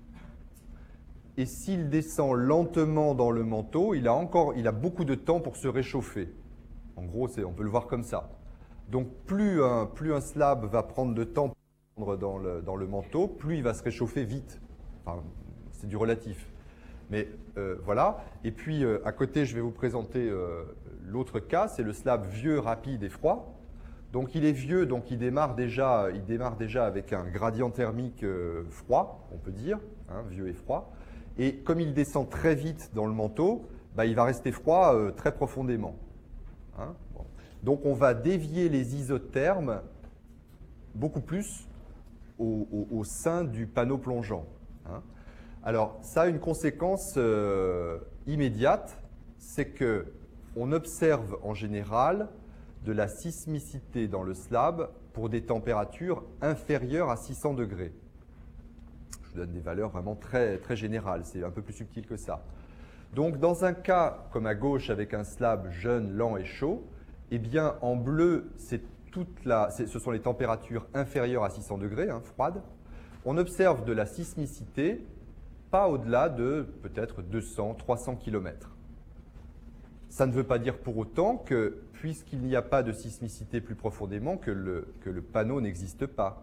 Et s'il descend lentement dans le manteau, il a, encore, il a beaucoup de temps pour se réchauffer. En gros, on peut le voir comme ça. Donc, plus un, plus un slab va prendre de temps pour rentrer dans le, dans le manteau, plus il va se réchauffer vite. Enfin, c'est du relatif. Mais euh, voilà. Et puis, euh, à côté, je vais vous présenter euh, l'autre cas. C'est le slab vieux, rapide et froid. Donc, il est vieux, donc il démarre déjà, il démarre déjà avec un gradient thermique euh, froid, on peut dire, hein, vieux et froid. Et comme il descend très vite dans le manteau, bah, il va rester froid euh, très profondément. Hein, bon. Donc, on va dévier les isothermes beaucoup plus au, au, au sein du panneau plongeant. Hein. Alors, ça a une conséquence euh, immédiate, c'est qu'on observe en général de la sismicité dans le slab pour des températures inférieures à six cents degrés. Je vous donne des valeurs vraiment très, très générales, c'est un peu plus subtil que ça. Donc, dans un cas comme à gauche avec un slab jeune, lent et chaud, eh bien, en bleu, c'est toute la, ce sont les températures inférieures à six cents degrés, hein, froides. On observe de la sismicité pas au-delà de peut-être deux cents, trois cents kilomètres. Ça ne veut pas dire pour autant que, puisqu'il n'y a pas de sismicité plus profondément, que le, que le panneau n'existe pas.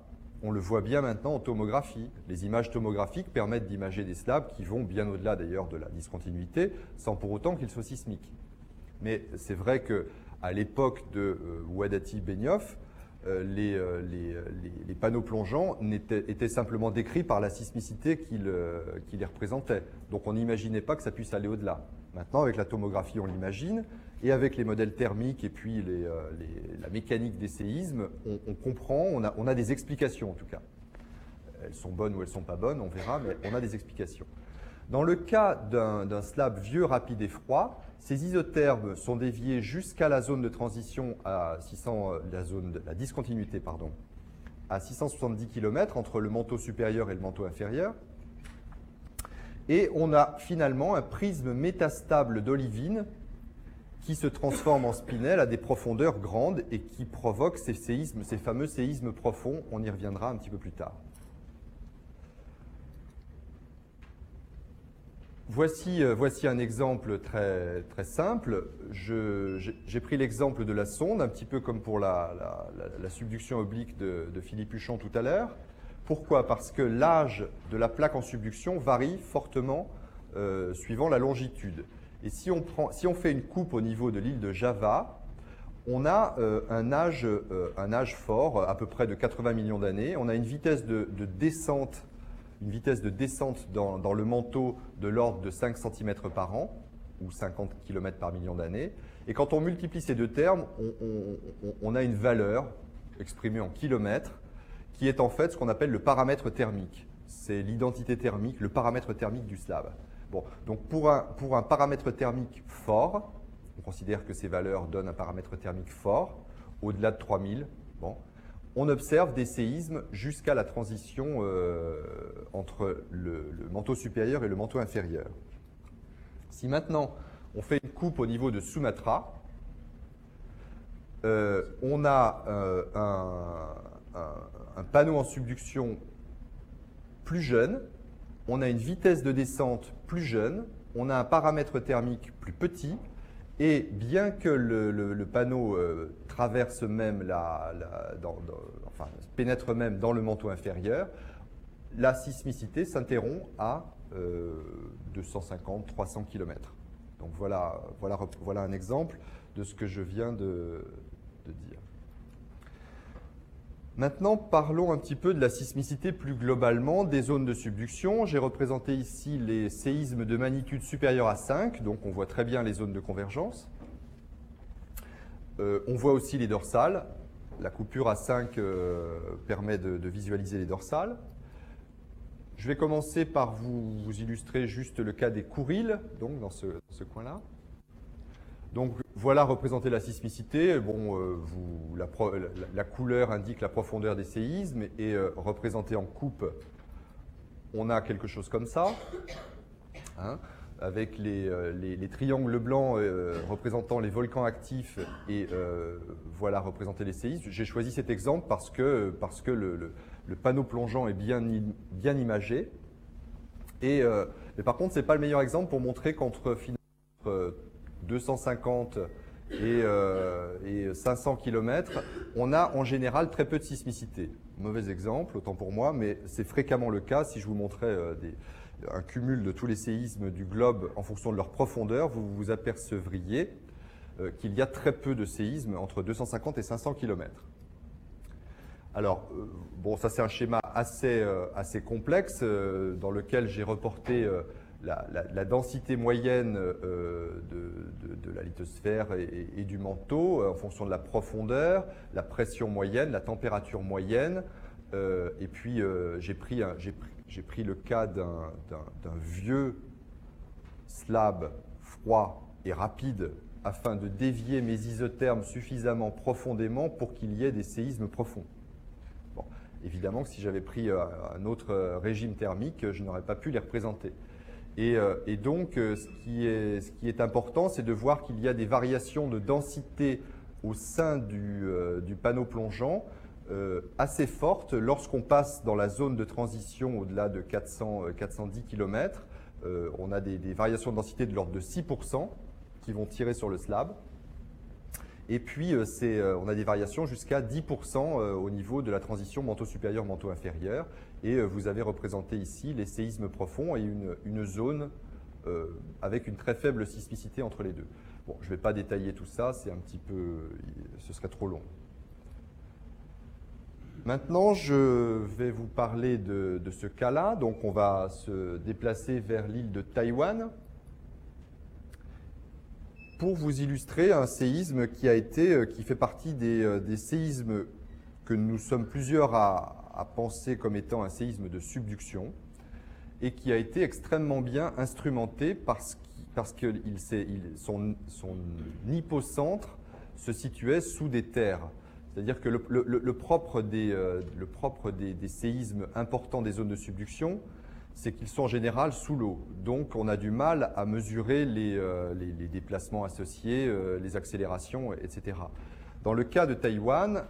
on le voit bien maintenant en tomographie. Les images tomographiques permettent d'imager des slabs qui vont bien au-delà d'ailleurs de la discontinuité, sans pour autant qu'ils soient sismiques. Mais c'est vrai qu'à l'époque de euh, Wahdaty-Benioff, euh, les, euh, les, les, les panneaux plongeants étaient, étaient simplement décrits par la sismicité qu'ils euh, qui les représentaient. Donc on n'imaginait pas que ça puisse aller au-delà. Maintenant, avec la tomographie, on l'imagine, et avec les modèles thermiques et puis les, euh, les, la mécanique des séismes, on, on comprend, on a, on a des explications en tout cas. Elles sont bonnes ou elles ne sont pas bonnes, on verra, mais on a des explications. Dans le cas d'un slab vieux, rapide et froid, ces isothermes sont déviés jusqu'à la zone de transition à six cents, la zone de la discontinuité, pardon, à six cent soixante-dix kilomètres entre le manteau supérieur et le manteau inférieur. Et on a finalement un prisme métastable d'olivine qui se transforme en spinel à des profondeurs grandes et qui provoque ces séismes, ces fameux séismes profonds. On y reviendra un petit peu plus tard. Voici, euh, voici un exemple très, très simple. J'ai pris l'exemple de la sonde, un petit peu comme pour la, la, la, la subduction oblique de, de Philippe Huchon tout à l'heure. Pourquoi? Parce que l'âge de la plaque en subduction varie fortement euh, suivant la longitude. Et si on, prend, si on fait une coupe au niveau de l'île de Java, on a euh, un, âge, euh, un âge fort, à peu près de quatre-vingts millions d'années. On a une vitesse de, de descente une vitesse de descente dans, dans le manteau de l'ordre de cinq centimètres par an, ou cinquante kilomètres par million d'années. Et quand on multiplie ces deux termes, on, on, on a une valeur exprimée en kilomètres, qui est en fait ce qu'on appelle le paramètre thermique. C'est l'identité thermique, le paramètre thermique du slab. Bon, donc pour un, pour un paramètre thermique fort, on considère que ces valeurs donnent un paramètre thermique fort, au-delà de trois mille, bon, on observe des séismes jusqu'à la transition euh, entre le, le manteau supérieur et le manteau inférieur. Si maintenant on fait une coupe au niveau de Sumatra, euh, on a euh, un, un, un panneau en subduction plus jeune, on a une vitesse de descente plus jeune, on a un paramètre thermique plus petit, et bien que le, le, le panneau euh, traverse même la, la dans, dans, enfin, pénètre même dans le manteau inférieur, la sismicité s'interrompt à euh, deux cent cinquante à trois cents kilomètres. Donc voilà, voilà, voilà un exemple de ce que je viens de, de dire. Maintenant, parlons un petit peu de la sismicité plus globalement des zones de subduction. J'ai représenté ici les séismes de magnitude supérieure à cinq, donc on voit très bien les zones de convergence. Euh, on voit aussi les dorsales. La coupure à cinq euh, permet de, de visualiser les dorsales. Je vais commencer par vous, vous illustrer juste le cas des Kouriles, donc dans ce, ce coin-là. Donc voilà représenter la sismicité. Bon, euh, vous, la, pro, la, la couleur indique la profondeur des séismes et euh, représenté en coupe, on a quelque chose comme ça, hein, avec les, euh, les, les triangles blancs euh, représentant les volcans actifs et euh, voilà représenter les séismes. J'ai choisi cet exemple parce que, parce que le, le, le panneau plongeant est bien, bien imagé. Et, euh, mais par contre, ce n'est pas le meilleur exemple pour montrer qu'entre finalement deux cent cinquante et, euh, et cinq cents kilomètres, on a en général très peu de sismicité. Mauvais exemple, autant pour moi, mais c'est fréquemment le cas. Si je vous montrais euh, des, un cumul de tous les séismes du globe en fonction de leur profondeur, vous vous apercevriez euh, qu'il y a très peu de séismes entre deux cent cinquante et cinq cents kilomètres. Alors, euh, bon, ça c'est un schéma assez, euh, assez complexe euh, dans lequel j'ai reporté euh, La, la, la densité moyenne euh, de, de, de la lithosphère et, et du manteau euh, en fonction de la profondeur, la pression moyenne, la température moyenne. Euh, et puis, euh, j'ai pris, un, j'ai pris, j'ai pris le cas d'un vieux slab froid et rapide afin de dévier mes isothermes suffisamment profondément pour qu'il y ait des séismes profonds. Bon, évidemment que si j'avais pris un autre régime thermique, je n'aurais pas pu les représenter. Et, euh, et donc, euh, ce, qui est, ce qui est important, c'est de voir qu'il y a des variations de densité au sein du, euh, du panneau plongeant euh, assez fortes lorsqu'on passe dans la zone de transition au-delà de quatre cents à quatre cent dix kilomètres. Euh, on a des, des variations de densité de l'ordre de six pour cent qui vont tirer sur le slab. Et puis, euh, euh, on a des variations jusqu'à dix pour cent euh, au niveau de la transition manteau supérieur, manteau inférieur. Et euh, vous avez représenté ici les séismes profonds et une, une zone euh, avec une très faible sismicité entre les deux. Bon, je ne vais pas détailler tout ça, c'est un petit peu, ce serait trop long. Maintenant, je vais vous parler de, de ce cas-là. Donc, on va se déplacer vers l'île de Taïwan pour vous illustrer un séisme qui a été, qui fait partie des, des séismes que nous sommes plusieurs à, à penser comme étant un séisme de subduction et qui a été extrêmement bien instrumenté parce, parce que il, il, son, son hypocentre se situait sous des terres. C'est-à-dire que le, le, le propre, des, euh, le propre des, des séismes importants des zones de subduction, c'est qu'ils sont en général sous l'eau. Donc, on a du mal à mesurer les, euh, les, les déplacements associés, euh, les accélérations, et cetera. Dans le cas de Taïwan,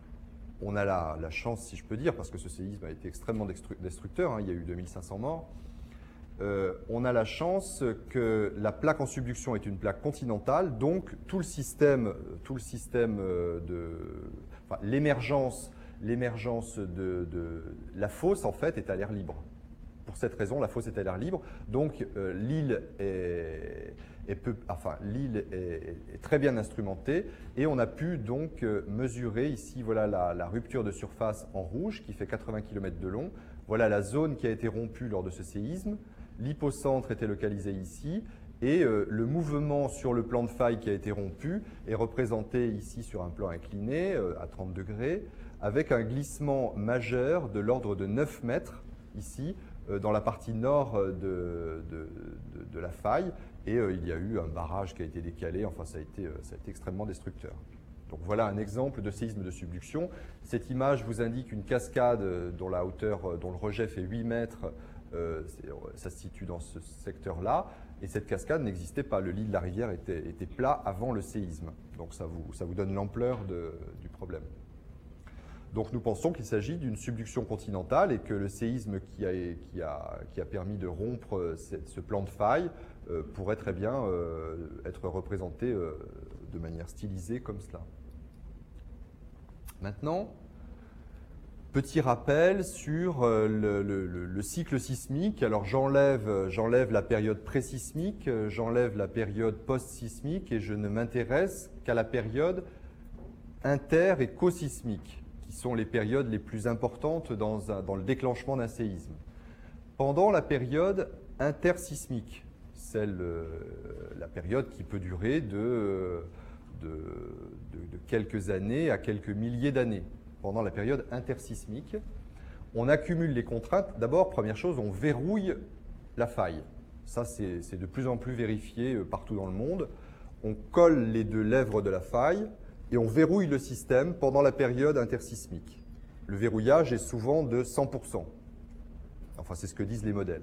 on a la, la chance, si je peux dire, parce que ce séisme a été extrêmement destructeur, hein, il y a eu deux mille cinq cents morts, euh, on a la chance que la plaque en subduction est une plaque continentale, donc tout le système, tout le système de... Enfin, l'émergence l'émergence de, de la fosse, en fait, est à l'air libre. Pour cette raison, la fosse est à l'air libre. Donc, euh, l'île est, est, peu, enfin, l'île est, est très bien instrumentée et on a pu donc euh, mesurer ici, voilà la, la rupture de surface en rouge qui fait quatre-vingts kilomètres de long. Voilà la zone qui a été rompue lors de ce séisme. L'hypocentre était localisé ici et euh, le mouvement sur le plan de faille qui a été rompu est représenté ici sur un plan incliné euh, à trente degrés avec un glissement majeur de l'ordre de neuf mètres ici euh, dans la partie nord de, de, de, de la faille et euh, il y a eu un barrage qui a été décalé, enfin ça a été, ça a été extrêmement destructeur. Donc voilà un exemple de séisme de subduction. Cette image vous indique une cascade dont la hauteur, dont le rejet fait huit mètres. Euh, ça se situe dans ce secteur-là, et cette cascade n'existait pas. Le lit de la rivière était, était plat avant le séisme. Donc ça vous, ça vous donne l'ampleur du problème. Donc nous pensons qu'il s'agit d'une subduction continentale et que le séisme qui a, qui a, qui a permis de rompre cette, ce plan de faille euh, pourrait très bien euh, être représenté euh, de manière stylisée comme cela. Maintenant, petit rappel sur le, le, le cycle sismique. Alors j'enlève j'enlève la période pré-sismique, j'enlève la période post-sismique et je ne m'intéresse qu'à la période inter- et co-sismique, qui sont les périodes les plus importantes dans, un, dans le déclenchement d'un séisme. Pendant la période intersismique, celle, la période qui peut durer de, de, de, de quelques années à quelques milliers d'années. Pendant la période intersismique, on accumule les contraintes. D'abord, première chose, on verrouille la faille. Ça, c'est de plus en plus vérifié partout dans le monde. On colle les deux lèvres de la faille et on verrouille le système pendant la période intersismique. Le verrouillage est souvent de cent pour cent. Enfin, c'est ce que disent les modèles.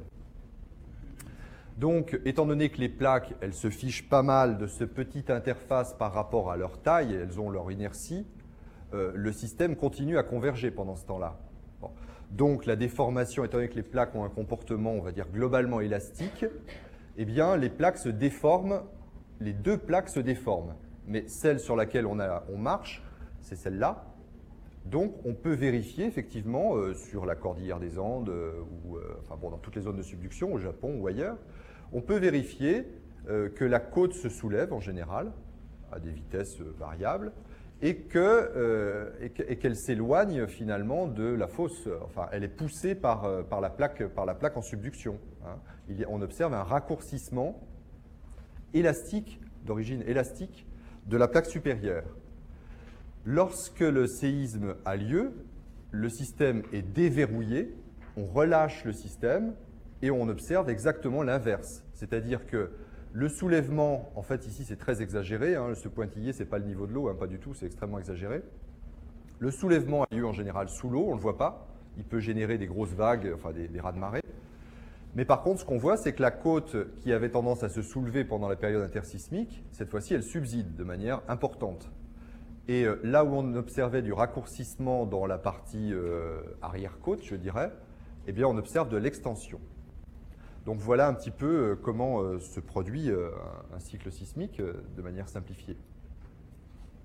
Donc, étant donné que les plaques, elles se fichent pas mal de cette petite interface par rapport à leur taille, elles ont leur inertie, euh, le système continue à converger pendant ce temps-là. Bon. Donc, la déformation, étant donné que les plaques ont un comportement, on va dire, globalement élastique, eh bien, les plaques se déforment, les deux plaques se déforment. Mais celle sur laquelle on, a, on marche, c'est celle-là. Donc, on peut vérifier effectivement euh, sur la cordillère des Andes, euh, ou euh, enfin, bon, dans toutes les zones de subduction, au Japon ou ailleurs, on peut vérifier euh, que la côte se soulève en général, à des vitesses euh, variables, et qu'elle euh, qu'elle s'éloigne finalement de la fosse. Enfin, elle est poussée par, euh, par, la, plaque, par la plaque en subduction. Hein. Il y a, on observe un raccourcissement élastique, d'origine élastique, de la plaque supérieure. Lorsque le séisme a lieu, le système est déverrouillé, on relâche le système et on observe exactement l'inverse. C'est-à-dire que le soulèvement, en fait ici c'est très exagéré, hein, ce pointillé ce n'est pas le niveau de l'eau, hein, pas du tout, c'est extrêmement exagéré. Le soulèvement a lieu en général sous l'eau, on ne le voit pas, il peut générer des grosses vagues, enfin des, des raz-de-marée. Mais par contre, ce qu'on voit, c'est que la côte qui avait tendance à se soulever pendant la période intersismique, cette fois-ci, elle subside de manière importante. Et euh, là où on observait du raccourcissement dans la partie euh, arrière-côte, je dirais, eh bien, on observe de l'extension. Donc voilà un petit peu euh, comment euh, se produit euh, un cycle sismique euh, de manière simplifiée.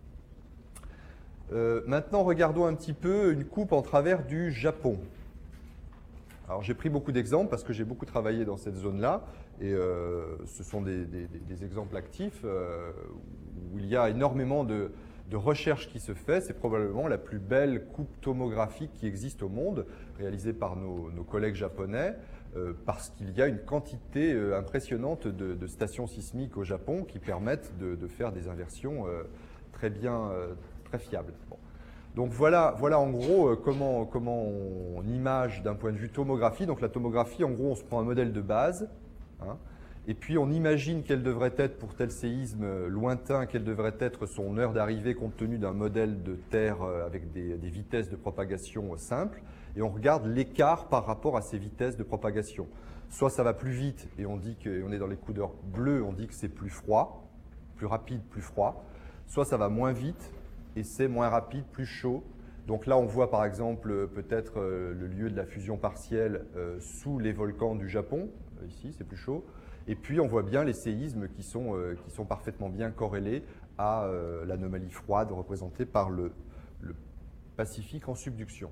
Euh, maintenant, regardons un petit peu une coupe en travers du Japon. Alors, j'ai pris beaucoup d'exemples parce que j'ai beaucoup travaillé dans cette zone-là. Et euh, ce sont des, des, des exemples actifs euh, où il y a énormément de, de recherche qui se fait. C'est probablement la plus belle coupe tomographique qui existe au monde, réalisée par nos, nos collègues japonais, euh, parce qu'il y a une quantité euh, impressionnante de, de stations sismiques au Japon qui permettent de, de faire des inversions euh, très bien, euh, très fiables. Bon. Donc voilà, voilà en gros euh, comment, comment on image d'un point de vue tomographie. Donc la tomographie, en gros, on se prend un modèle de base, hein, et puis on imagine quel devrait être pour tel séisme lointain, quelle devrait être son heure d'arrivée compte tenu d'un modèle de terre avec des, des vitesses de propagation simples, et on regarde l'écart par rapport à ces vitesses de propagation. Soit ça va plus vite et on dit qu'on est dans les couleurs bleues, on dit que c'est plus froid, plus rapide, plus froid. Soit ça va moins vite et c'est moins rapide, plus chaud. Donc là, on voit par exemple peut-être le lieu de la fusion partielle sous les volcans du Japon. Ici, c'est plus chaud. Et puis, on voit bien les séismes qui sont, euh, qui sont parfaitement bien corrélés à euh, l'anomalie froide représentée par le, le Pacifique en subduction.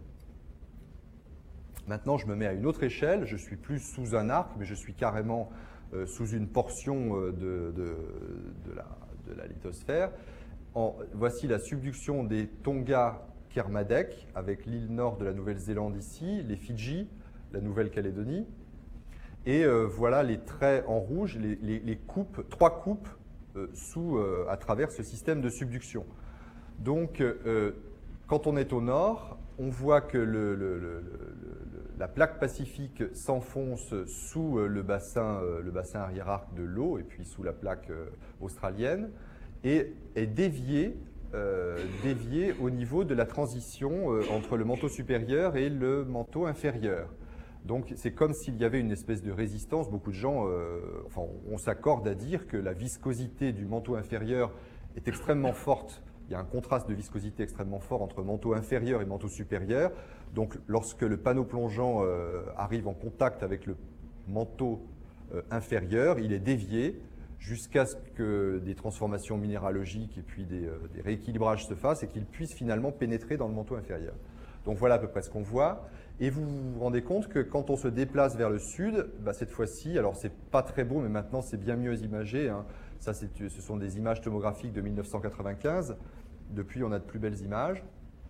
Maintenant, je me mets à une autre échelle. Je suis plus sous un arc, mais je suis carrément euh, sous une portion de, de, de, la, de la lithosphère. En, voici la subduction des Tonga Kermadec, avec l'île nord de la Nouvelle-Zélande ici, les Fidji, la Nouvelle-Calédonie. Et euh, voilà les traits en rouge, les, les, les coupes, trois coupes euh, sous, euh, à travers ce système de subduction. Donc, euh, quand on est au nord, on voit que le, le, le, le, la plaque pacifique s'enfonce sous le bassin, euh, le bassin arrière-arc de l'eau et puis sous la plaque euh, australienne et est déviée, euh, déviée au niveau de la transition euh, entre le manteau supérieur et le manteau inférieur. Donc, c'est comme s'il y avait une espèce de résistance. Beaucoup de gens, euh, enfin, on, on s'accorde à dire que la viscosité du manteau inférieur est extrêmement forte. Il y a un contraste de viscosité extrêmement fort entre manteau inférieur et manteau supérieur. Donc, lorsque le panneau plongeant euh, arrive en contact avec le manteau euh, inférieur, il est dévié jusqu'à ce que des transformations minéralogiques et puis des, euh, des rééquilibrages se fassent et qu'il puisse finalement pénétrer dans le manteau inférieur. Donc, voilà à peu près ce qu'on voit. Et vous vous rendez compte que quand on se déplace vers le sud, bah cette fois-ci, alors c'est pas très beau, mais maintenant c'est bien mieux imagé. Hein. Ça, ce sont des images tomographiques de mille neuf cent quatre-vingt-quinze. Depuis, on a de plus belles images.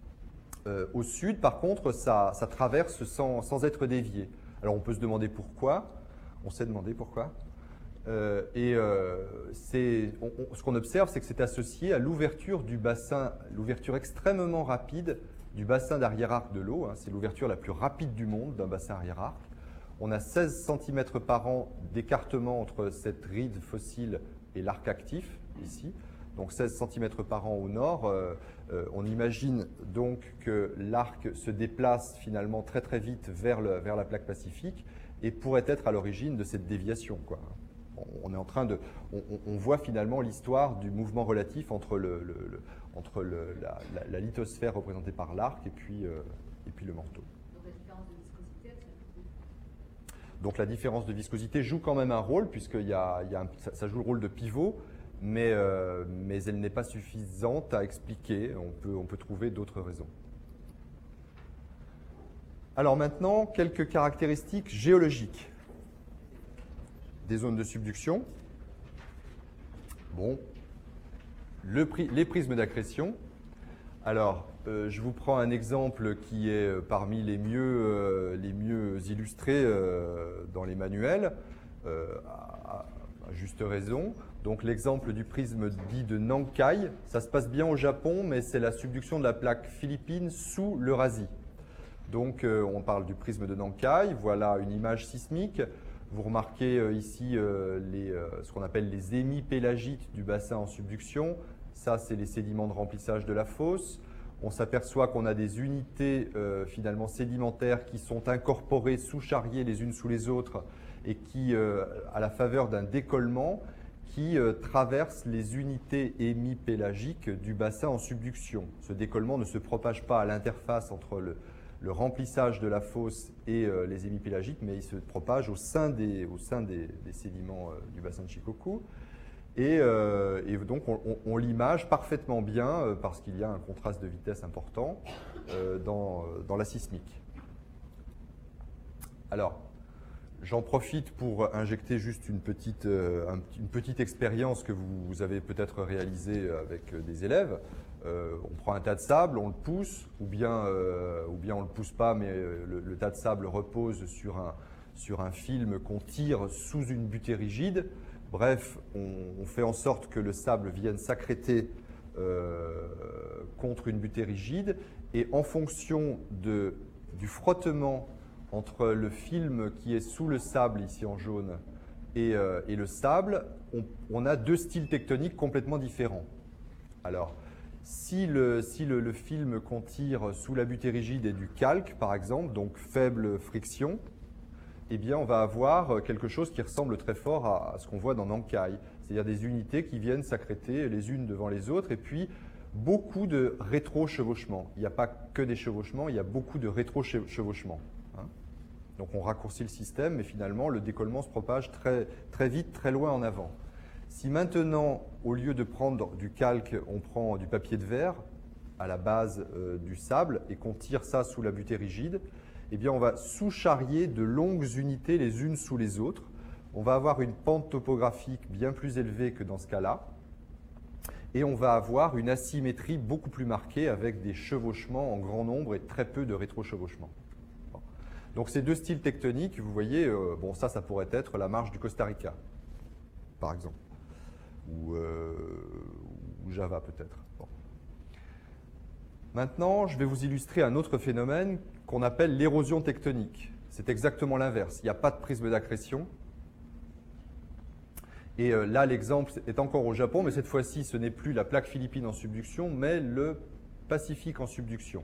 Euh, au sud, par contre, ça, ça traverse sans, sans être dévié. Alors on peut se demander pourquoi. On s'est demandé pourquoi. Euh, et euh, on, on, ce qu'on observe, c'est que c'est associé à l'ouverture du bassin, l'ouverture extrêmement rapide du bassin d'arrière-arc de l'eau. Hein, c'est l'ouverture la plus rapide du monde d'un bassin arrière-arc. On a seize centimètres par an d'écartement entre cette ride fossile et l'arc actif, ici. Donc seize centimètres par an au nord. Euh, euh, on imagine donc que l'arc se déplace finalement très très vite vers, le, vers la plaque pacifique et pourrait être à l'origine de cette déviation, quoi. On est en train de, on, on voit finalement l'histoire du mouvement relatif entre, le, le, le, entre le, la, la, la lithosphère représentée par l'arc et puis, euh, et puis le manteau. Donc la différence de viscosité, c'est... Donc la différence de viscosité joue quand même un rôle, puisqu'il y a, il y a un, ça, ça joue le rôle de pivot, mais, euh, mais elle n'est pas suffisante à expliquer. On peut, on peut trouver d'autres raisons. Alors maintenant, quelques caractéristiques géologiques des zones de subduction. Bon, le, les prismes d'accrétion. Alors, euh, je vous prends un exemple qui est parmi les mieux, euh, les mieux illustrés euh, dans les manuels, euh, à, à juste raison. Donc, l'exemple du prisme dit de Nankai, ça se passe bien au Japon, mais c'est la subduction de la plaque philippine sous l'Eurasie. Donc, euh, on parle du prisme de Nankai. Voilà une image sismique. Vous remarquez euh, ici euh, les, euh, ce qu'on appelle les hémipélagites du bassin en subduction. Ça, c'est les sédiments de remplissage de la fosse. On s'aperçoit qu'on a des unités euh, finalement sédimentaires qui sont incorporées, sous-charriées les unes sous les autres et qui, euh, à la faveur d'un décollement, qui euh, traversent les unités hémipélagiques du bassin en subduction. Ce décollement ne se propage pas à l'interface entre le le remplissage de la fosse et euh, les hémipélagites, mais il se propage au sein des, au sein des, des sédiments euh, du bassin de Shikoku. Et, euh, et donc, on, on, on l'image parfaitement bien euh, parce qu'il y a un contraste de vitesse important euh, dans, dans la sismique. Alors, j'en profite pour injecter juste une petite, euh, un, une petite expérience que vous, vous avez peut-être réalisée avec des élèves. Euh, on prend un tas de sable, on le pousse, ou bien, euh, ou bien on ne le pousse pas, mais le, le tas de sable repose sur un, sur un film qu'on tire sous une butée rigide. Bref, on, on fait en sorte que le sable vienne s'accréter euh, contre une butée rigide, et en fonction de, du frottement entre le film qui est sous le sable, ici en jaune, et, euh, et le sable, on, on a deux styles tectoniques complètement différents. Alors, si le, si le, le film qu'on tire sous la butée rigide est du calque, par exemple, donc faible friction, eh bien, on va avoir quelque chose qui ressemble très fort à, à ce qu'on voit dans Nankai, c'est-à-dire des unités qui viennent s'accréter les unes devant les autres, et puis beaucoup de rétro-chevauchements. Il n'y a pas que des chevauchements, il y a beaucoup de rétro-chevauchements. Donc on raccourcit le système, mais finalement le décollement se propage très, très vite, très loin en avant. Si maintenant, au lieu de prendre du calque, on prend du papier de verre à la base euh, du sable et qu'on tire ça sous la butée rigide, eh bien on va sous-charrier de longues unités les unes sous les autres. On va avoir une pente topographique bien plus élevée que dans ce cas-là. Et on va avoir une asymétrie beaucoup plus marquée avec des chevauchements en grand nombre et très peu de rétro-chevauchements. Donc ces deux styles tectoniques, vous voyez, euh, bon ça, ça pourrait être la marge du Costa Rica, par exemple, ou, euh, ou Java peut-être. Bon. Maintenant, je vais vous illustrer un autre phénomène qu'on appelle l'érosion tectonique. C'est exactement l'inverse, il n'y a pas de prisme d'accrétion. Et euh, là, l'exemple est encore au Japon, mais cette fois-ci, ce n'est plus la plaque philippine en subduction, mais le Pacifique en subduction.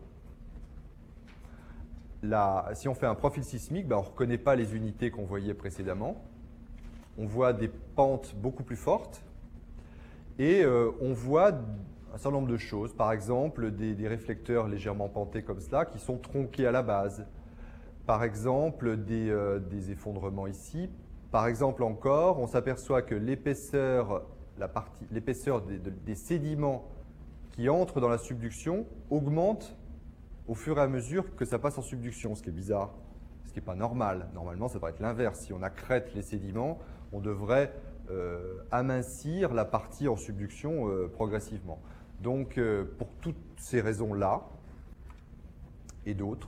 Là, si on fait un profil sismique, ben on ne reconnaît pas les unités qu'on voyait précédemment. On voit des pentes beaucoup plus fortes et euh, on voit un certain nombre de choses. Par exemple, des, des réflecteurs légèrement pentés comme cela qui sont tronqués à la base. Par exemple, des, euh, des effondrements ici. Par exemple encore, on s'aperçoit que l'épaisseur, la partie, l'épaisseur des, de, des sédiments qui entrent dans la subduction augmente au fur et à mesure que ça passe en subduction, ce qui est bizarre, ce qui n'est pas normal. Normalement, ça devrait être l'inverse. Si on accrète les sédiments, on devrait euh, amincir la partie en subduction euh, progressivement. Donc, euh, pour toutes ces raisons-là, et d'autres,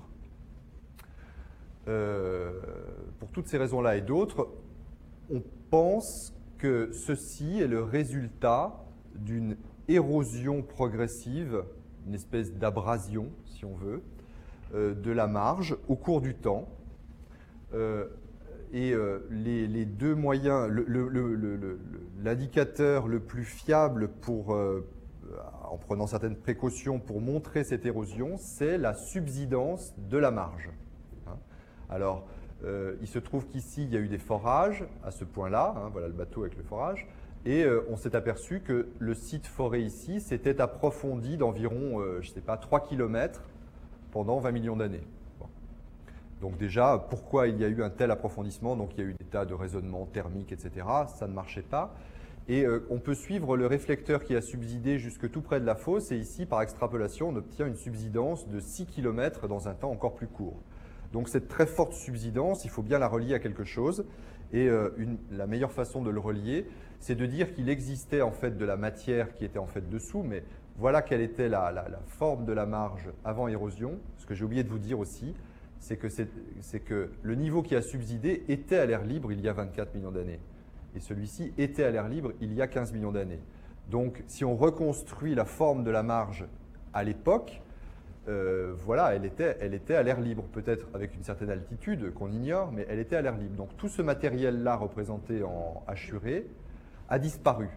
euh, pour toutes ces raisons-là et d'autres, on pense que ceci est le résultat d'une érosion progressive, une espèce d'abrasion, si on veut, euh, de la marge au cours du temps. Euh, et euh, les, les deux moyens, l'indicateur le, le, le, le plus fiable pour, euh, en prenant certaines précautions pour montrer cette érosion, c'est la subsidence de la marge. Hein. Alors, euh, il se trouve qu'ici, il y a eu des forages à ce point-là, hein, voilà le bateau avec le forage. Et euh, on s'est aperçu que le site foré ici s'était approfondi d'environ, euh, je ne sais pas, trois kilomètres pendant vingt millions d'années. Bon. Donc déjà, pourquoi il y a eu un tel approfondissement? Donc il y a eu des tas de raisonnements thermiques, et cetera. Ça ne marchait pas. Et euh, on peut suivre le réflecteur qui a subsidé jusque tout près de la fosse. Et ici, par extrapolation, on obtient une subsidence de six kilomètres dans un temps encore plus court. Donc cette très forte subsidence, il faut bien la relier à quelque chose. Et euh, une, la meilleure façon de le relier, c'est de dire qu'il existait en fait de la matière qui était en fait dessous, mais voilà quelle était la, la, la forme de la marge avant érosion. Ce que j'ai oublié de vous dire aussi, c'est que, c'est que le niveau qui a subsidé était à l'air libre il y a vingt-quatre millions d'années. Et celui-ci était à l'air libre il y a quinze millions d'années. Donc si on reconstruit la forme de la marge à l'époque, Euh, voilà, elle était, elle était à l'air libre, peut-être avec une certaine altitude qu'on ignore, mais elle était à l'air libre. Donc tout ce matériel-là représenté en hachuré a disparu,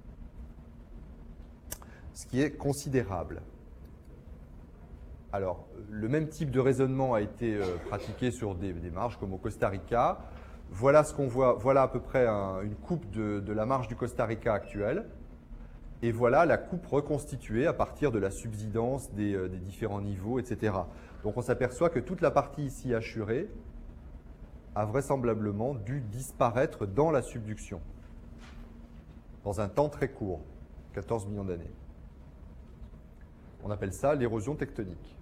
ce qui est considérable. Alors, le même type de raisonnement a été euh, pratiqué sur des, des marges comme au Costa Rica. Voilà ce qu'on voit, voilà à peu près un, une coupe de, de la marge du Costa Rica actuelle. Et voilà la coupe reconstituée à partir de la subsidence des, euh, des différents niveaux, et cetera. Donc on s'aperçoit que toute la partie ici hachurée a vraisemblablement dû disparaître dans la subduction. dans un temps très court, quatorze millions d'années. On appelle ça l'érosion tectonique.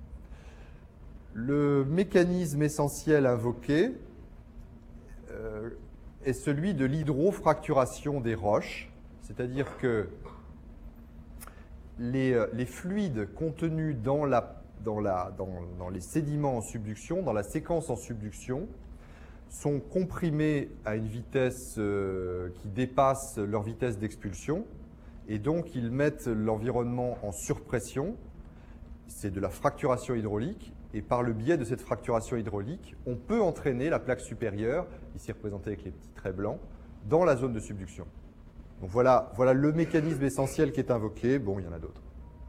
Le mécanisme essentiel invoqué euh, est celui de l'hydrofracturation des roches, c'est-à-dire que les, les fluides contenus dans, la, dans, la, dans, dans les sédiments en subduction, dans la séquence en subduction, sont comprimés à une vitesse euh, qui dépasse leur vitesse d'expulsion, et donc ils mettent l'environnement en surpression. C'est de la fracturation hydraulique, et par le biais de cette fracturation hydraulique, on peut entraîner la plaque supérieure, ici représentée avec les petits traits blancs, dans la zone de subduction. Donc voilà, voilà le mécanisme essentiel qui est invoqué. Bon, il y en a d'autres.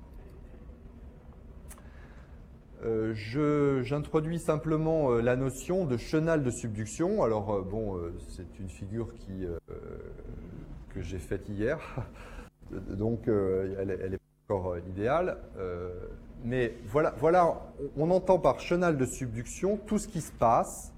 Euh, J'introduis simplement euh, la notion de chenal de subduction. Alors, euh, bon, euh, c'est une figure qui, euh, que j'ai faite hier, donc euh, elle n'est pas encore euh, idéale. Euh, mais voilà, voilà, on entend par chenal de subduction tout ce qui se passe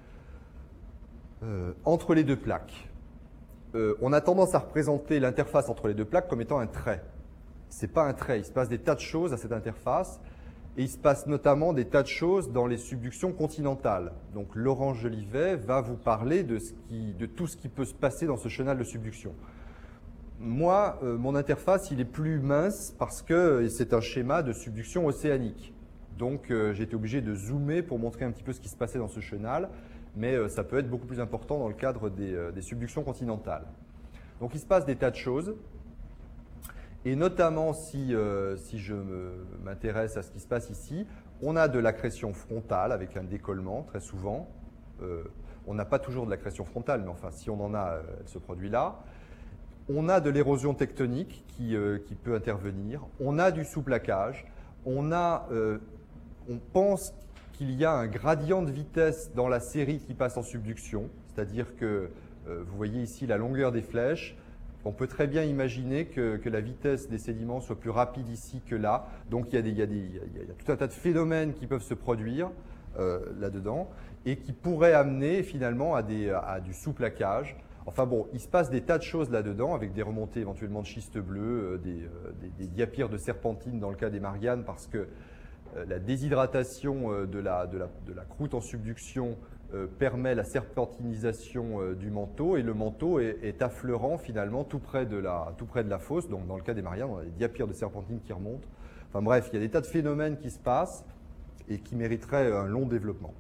euh, entre les deux plaques. Euh, on a tendance à représenter l'interface entre les deux plaques comme étant un trait. Ce n'est pas un trait, il se passe des tas de choses à cette interface. Et il se passe notamment des tas de choses dans les subductions continentales. Donc Laurent Jolivet va vous parler de, ce qui, de tout ce qui peut se passer dans ce chenal de subduction. Moi, euh, mon interface, il est plus mince parce que c'est un schéma de subduction océanique. Donc euh, j'ai été obligé de zoomer pour montrer un petit peu ce qui se passait dans ce chenal, mais euh, ça peut être beaucoup plus important dans le cadre des, euh, des subductions continentales. Donc il se passe des tas de choses. Et notamment, si, euh, si je m'intéresse à ce qui se passe ici, on a de l'accrétion frontale avec un décollement, très souvent. Euh, on n'a pas toujours de l'accrétion frontale, mais enfin, si on en a, euh, elle se produit là. On a de l'érosion tectonique qui, euh, qui peut intervenir. On a du sous-plaquage. On, a, euh, on pense qu'il y a un gradient de vitesse dans la série qui passe en subduction, c'est-à-dire que, euh, vous voyez ici la longueur des flèches. On peut très bien imaginer que, que la vitesse des sédiments soit plus rapide ici que là. Donc il y a, des, il y a, des, il y a, il y a tout un tas de phénomènes qui peuvent se produire euh, là-dedans et qui pourraient amener finalement à, des, à du sous-plaquage. Enfin bon, il se passe des tas de choses là-dedans avec des remontées éventuellement de schiste bleu, euh, des, euh, des, des diapyres de serpentine dans le cas des Mariannes parce que euh, la déshydratation euh, de, la, de, la, de la croûte en subduction Euh, permet la serpentinisation euh, du manteau et le manteau est, est affleurant finalement tout près, de la, tout près de la fosse. Donc dans le cas des Mariannes, on a des diapyres de serpentine qui remontent. Enfin bref, il y a des tas de phénomènes qui se passent et qui mériteraient un long développement.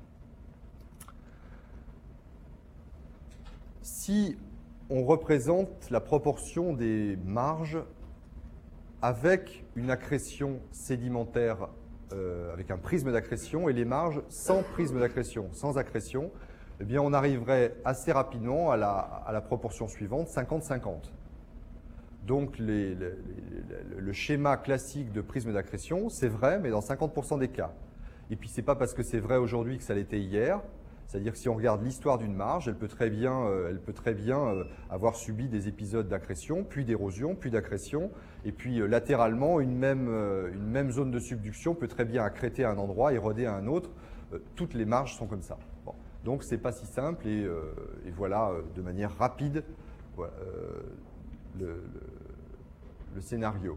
Si on représente la proportion des marges avec une accrétion sédimentaire Euh, avec un prisme d'accrétion et les marges sans prisme d'accrétion, sans accrétion, eh bien on arriverait assez rapidement à la, à la proportion suivante, cinquante cinquante. Donc les, les, les, le schéma classique de prisme d'accrétion, c'est vrai, mais dans cinquante pour cent des cas. Et puis c'est pas parce que c'est vrai aujourd'hui que ça l'était hier. C'est-à-dire que si on regarde l'histoire d'une marge, elle peut très bien, euh, elle peut très bien euh, avoir subi des épisodes d'accrétion, puis d'érosion, puis d'accrétion. Et puis euh, latéralement, une même, euh, une même zone de subduction peut très bien accréter à un endroit, éroder à un autre. Euh, toutes les marges sont comme ça. Bon. Donc ce n'est pas si simple et, euh, et voilà euh, de manière rapide voilà, euh, le, le, le scénario.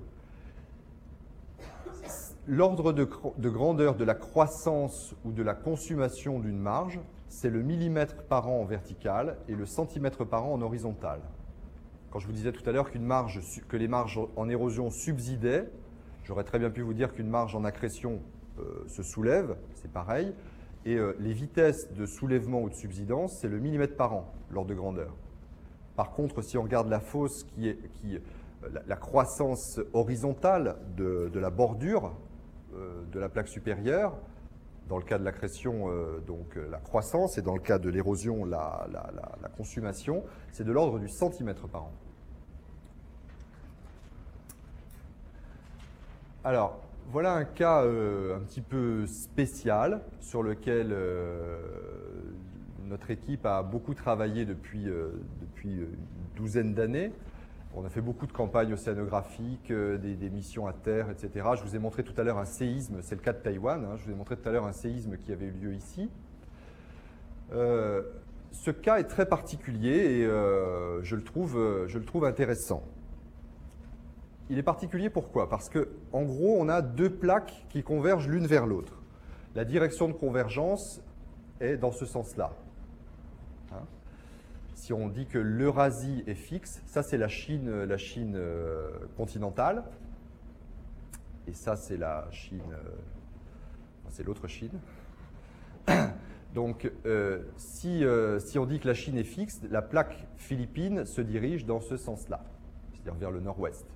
L'ordre de, de grandeur de la croissance ou de la consommation d'une marge, c'est le millimètre par an en vertical et le centimètre par an en horizontal. Quand je vous disais tout à l'heure qu'une marge, que les marges en érosion subsidaient, j'aurais très bien pu vous dire qu'une marge en accrétion euh, se soulève, c'est pareil, et euh, les vitesses de soulèvement ou de subsidence, c'est le millimètre par an, l'ordre de grandeur. Par contre, si on regarde la fosse, qui est, qui, la, la croissance horizontale de, de la bordure euh, de la plaque supérieure, dans le cas de l'accrétion, euh, donc euh, la croissance, et dans le cas de l'érosion, la, la, la, la consommation, c'est de l'ordre du centimètre par an. Alors, voilà un cas euh, un petit peu spécial sur lequel euh, notre équipe a beaucoup travaillé depuis, euh, depuis une douzaine d'années. On a fait beaucoup de campagnes océanographiques, euh, des, des missions à terre, et cetera. Je vous ai montré tout à l'heure un séisme, c'est le cas de Taïwan, hein, je vous ai montré tout à l'heure un séisme qui avait eu lieu ici. Euh, ce cas est très particulier et euh, je, le trouve, euh, je le trouve intéressant. Il est particulier pourquoi? Parce qu'en gros, on a deux plaques qui convergent l'une vers l'autre. La direction de convergence est dans ce sens-là. Hein? Si on dit que l'Eurasie est fixe, ça c'est la Chine, la Chine euh, continentale, et ça c'est la Chine, euh, c'est l'autre Chine. Donc, euh, si, euh, si on dit que la Chine est fixe, la plaque philippine se dirige dans ce sens-là, c'est-à-dire vers le nord-ouest.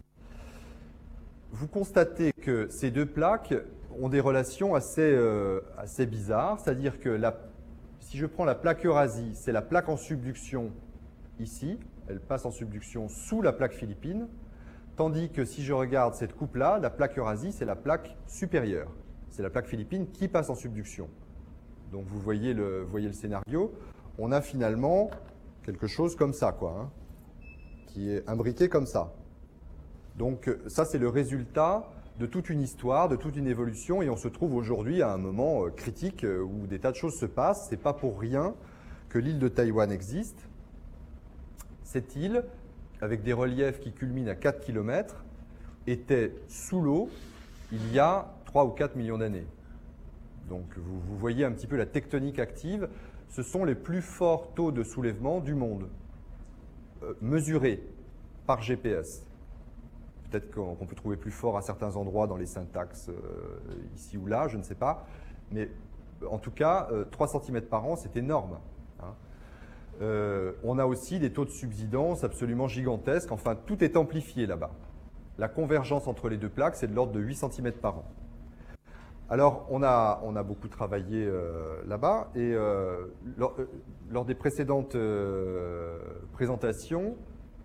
Vous constatez que ces deux plaques ont des relations assez, euh, assez bizarres, c'est-à-dire que la, si je prends la plaque Eurasie, c'est la plaque en subduction ici, elle passe en subduction sous la plaque philippine, tandis que si je regarde cette coupe-là, la plaque Eurasie, c'est la plaque supérieure, c'est la plaque philippine qui passe en subduction. Donc vous voyez le, voyez le scénario, on a finalement quelque chose comme ça, quoi, hein, qui est imbriqué comme ça. Donc ça, c'est le résultat de toute une histoire, de toute une évolution, et on se trouve aujourd'hui à un moment critique où des tas de choses se passent. Ce n'est pas pour rien que l'île de Taïwan existe. Cette île, avec des reliefs qui culminent à quatre kilomètres, était sous l'eau il y a trois ou quatre millions d'années. Donc vous, vous voyez un petit peu la tectonique active. Ce sont les plus forts taux de soulèvement du monde, euh, mesurés par G P S. Peut-être qu'on peut trouver plus fort à certains endroits dans les syntaxes, euh, ici ou là, je ne sais pas. Mais en tout cas, euh, trois centimètres par an, c'est énorme. Hein. Euh, on a aussi des taux de subsidence absolument gigantesques. Enfin, tout est amplifié là-bas. La convergence entre les deux plaques, c'est de l'ordre de huit centimètres par an. Alors, on a, on a beaucoup travaillé euh, là-bas et euh, lors, euh, lors des précédentes euh, présentations,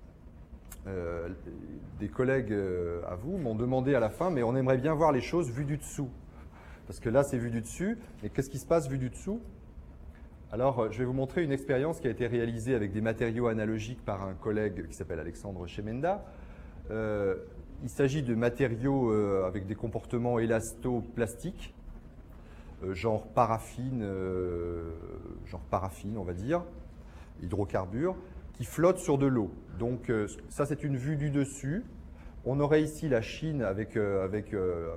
euh, des collègues euh, à vous m'ont demandé à la fin, mais on aimerait bien voir les choses vues du dessous. Parce que là, c'est vu du dessus, mais qu'est-ce qui se passe vu du dessous? Alors, je vais vous montrer une expérience qui a été réalisée avec des matériaux analogiques par un collègue qui s'appelle Alexandre Chemenda. Euh, Il s'agit de matériaux euh, avec des comportements élasto-plastiques, euh, genre paraffine, euh, genre paraffine, on va dire, hydrocarbures, qui flottent sur de l'eau. Donc euh, ça, c'est une vue du dessus. On aurait ici la Chine avec, euh, avec euh,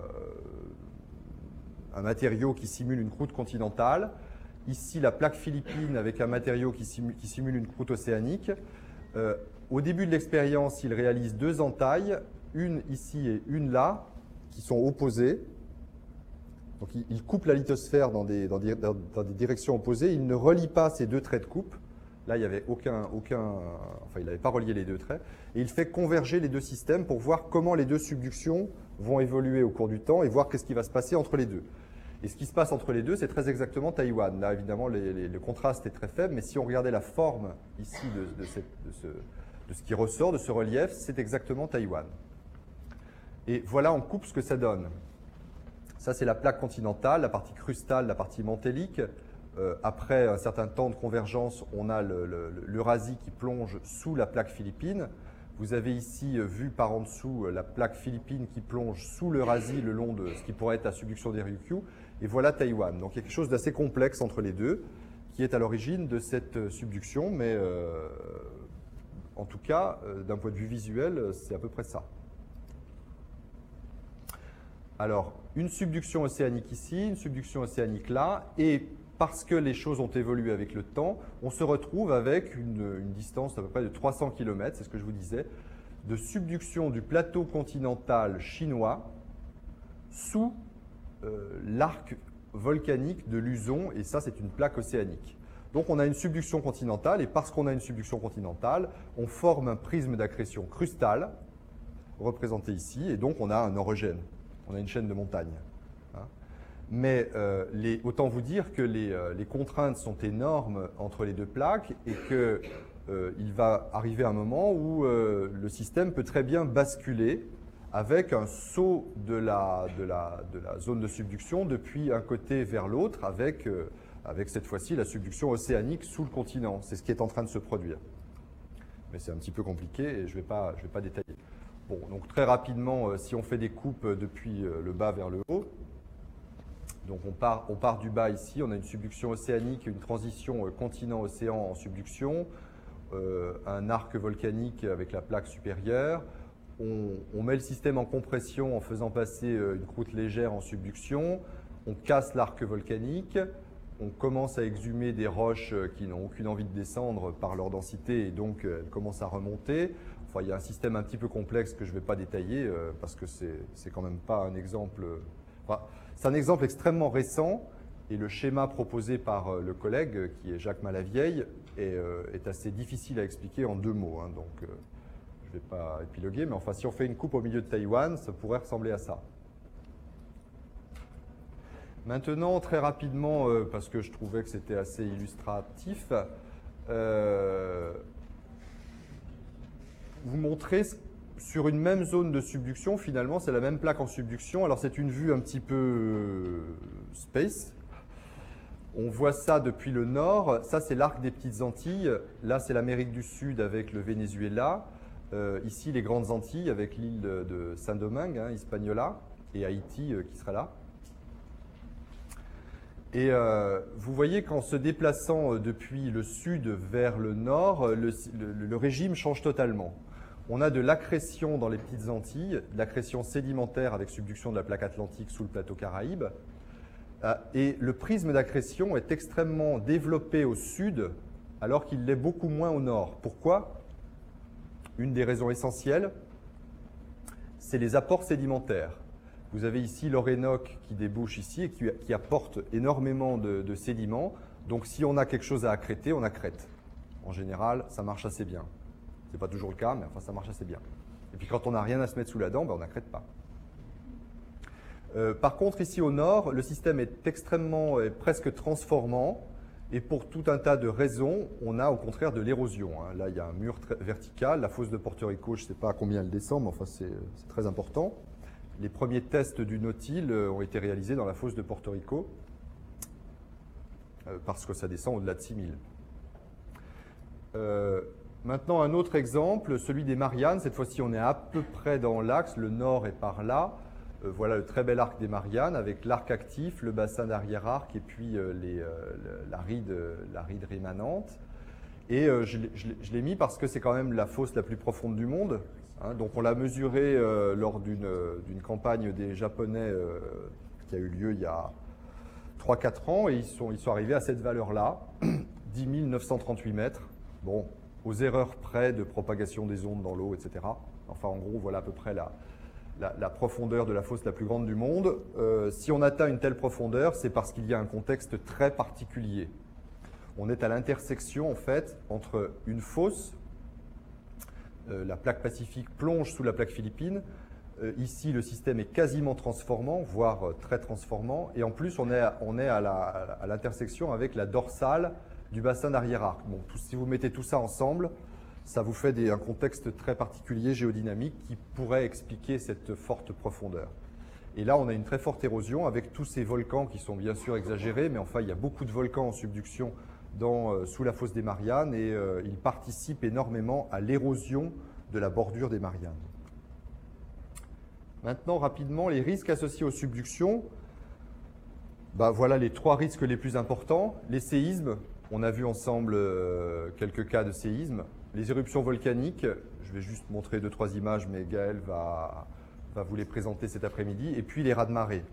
un matériau qui simule une croûte continentale. Ici, la plaque philippine avec un matériau qui simule, qui simule une croûte océanique. Euh, au début de l'expérience, il réalise deux entailles, une ici et une là, qui sont opposées. Donc il, il coupe la lithosphère dans des, dans, des, dans des directions opposées. Il ne relie pas ces deux traits de coupe. Là, il n'y avait aucun, aucun, enfin, il n'avait pas relié les deux traits. Et il fait converger les deux systèmes pour voir comment les deux subductions vont évoluer au cours du temps et voir qu'est-ce qui va se passer entre les deux. Et ce qui se passe entre les deux, c'est très exactement Taïwan. Là, évidemment, les, les, le contraste est très faible, mais si on regardait la forme ici de, de, cette, de, ce, de ce qui ressort de ce relief, c'est exactement Taïwan. Et voilà en coupe ce que ça donne. Ça, c'est la plaque continentale, la partie crustale, la partie mantélique. Euh, après un certain temps de convergence, on a l'Eurasie qui plonge sous la plaque philippine. Vous avez ici euh, vu par en dessous euh, la plaque philippine qui plonge sous l'Eurasie le long de ce qui pourrait être la subduction des Ryukyu. Et voilà Taïwan. Donc il y a quelque chose d'assez complexe entre les deux qui est à l'origine de cette euh, subduction, mais euh, en tout cas, euh, d'un point de vue visuel, c'est à peu près ça. Alors, une subduction océanique ici, une subduction océanique là, et parce que les choses ont évolué avec le temps, on se retrouve avec une, une distance à peu près de trois cents kilomètres, c'est ce que je vous disais, de subduction du plateau continental chinois sous euh, l'arc volcanique de Luzon, et ça c'est une plaque océanique. Donc on a une subduction continentale, et parce qu'on a une subduction continentale, on forme un prisme d'accrétion crustale, représenté ici, et donc on a un orogène. On a une chaîne de montagnes. Hein. Mais euh, les, autant vous dire que les, euh, les contraintes sont énormes entre les deux plaques et qu'il euh, va arriver un moment où euh, le système peut très bien basculer avec un saut de la, de la, de la zone de subduction depuis un côté vers l'autre avec, euh, avec cette fois-ci la subduction océanique sous le continent. C'est ce qui est en train de se produire. Mais c'est un petit peu compliqué et je ne vais pas, je vais pas détailler. Bon, donc très rapidement, euh, si on fait des coupes depuis euh, le bas vers le haut, Donc on part, on part du bas ici, on a une subduction océanique, une transition euh, continent-océan en subduction, euh, un arc volcanique avec la plaque supérieure. On, on met le système en compression en faisant passer euh, une croûte légère en subduction. On casse l'arc volcanique. On commence à exhumer des roches qui n'ont aucune envie de descendre par leur densité et donc elles commencent à remonter. Enfin, il y a un système un petit peu complexe que je ne vais pas détailler euh, parce que ce n'est quand même pas un exemple... Enfin, c'est un exemple extrêmement récent et le schéma proposé par euh, le collègue qui est Jacques Malavieille est, euh, est assez difficile à expliquer en deux mots. Hein, donc euh, je ne vais pas épiloguer, mais enfin si on fait une coupe au milieu de Taïwan, ça pourrait ressembler à ça. Maintenant, très rapidement, euh, parce que je trouvais que c'était assez illustratif, euh, vous montrer sur une même zone de subduction, finalement, c'est la même plaque en subduction. Alors, c'est une vue un petit peu euh, space. On voit ça depuis le nord. Ça, c'est l'arc des Petites Antilles. Là, c'est l'Amérique du Sud avec le Venezuela. Euh, ici, les Grandes Antilles avec l'île de, de Saint-Domingue, hein, Hispaniola, et Haïti euh, qui sera là. Et euh, vous voyez qu'en se déplaçant depuis le sud vers le nord, le, le, le régime change totalement. On a de l'accrétion dans les Petites Antilles, de l'accrétion sédimentaire avec subduction de la plaque atlantique sous le plateau Caraïbe. Et le prisme d'accrétion est extrêmement développé au sud, alors qu'il l'est beaucoup moins au nord. Pourquoi? Une des raisons essentielles, c'est les apports sédimentaires. Vous avez ici l'Orénoque qui débouche ici et qui, qui apporte énormément de, de sédiments. Donc si on a quelque chose à accréter, on accrète. En général, ça marche assez bien. Ce n'est pas toujours le cas, mais enfin ça marche assez bien. Et puis quand on n'a rien à se mettre sous la dent, ben, on n'accrète pas. Euh, par contre, ici au nord, le système est extrêmement, est presque transformant. Et pour tout un tas de raisons, on a au contraire de l'érosion. Hein. Là, il y a un mur très vertical. La fosse de Porto Rico, je ne sais pas à combien elle descend, mais enfin c'est très important. Les premiers tests du nautile ont été réalisés dans la fosse de Porto Rico euh, parce que ça descend au-delà de six mille. Euh, maintenant, un autre exemple, celui des Mariannes. Cette fois-ci, on est à peu près dans l'axe. Le nord est par là. Euh, voilà le très bel arc des Mariannes avec l'arc actif, le bassin d'arrière-arc et puis euh, les, euh, la, ride, la ride rémanente. Et euh, je l'ai mis parce que c'est quand même la fosse la plus profonde du monde. Hein, donc on l'a mesuré euh, lors d'une d'une campagne des Japonais euh, qui a eu lieu il y a trois quatre ans et ils sont, ils sont arrivés à cette valeur-là, dix mille neuf cent trente-huit mètres, bon, aux erreurs près de propagation des ondes dans l'eau, et cetera. Enfin en gros, voilà à peu près la, la, la profondeur de la fosse la plus grande du monde. Euh, si on atteint une telle profondeur, c'est parce qu'il y a un contexte très particulier. On est à l'intersection en fait entre une fosse, Euh, la plaque pacifique plonge sous la plaque philippine. Euh, ici, le système est quasiment transformant, voire euh, très transformant. Et en plus, on est à, on est à la, à l'intersection avec la dorsale du bassin d'arrière-arc. Bon, tout, si vous mettez tout ça ensemble, ça vous fait des, un contexte très particulier géodynamique qui pourrait expliquer cette forte profondeur. Et là, on a une très forte érosion avec tous ces volcans qui sont bien sûr exagérés, mais enfin, il y a beaucoup de volcans en subduction Dans, euh, sous la fosse des Mariannes et euh, il participe énormément à l'érosion de la bordure des Mariannes. Maintenant, rapidement, les risques associés aux subductions. Bah, voilà les trois risques les plus importants. Les séismes, on a vu ensemble euh, quelques cas de séismes. Les éruptions volcaniques, je vais juste montrer deux, trois images, mais Gaël va, va vous les présenter cet après-midi. Et puis les raz-de-marée.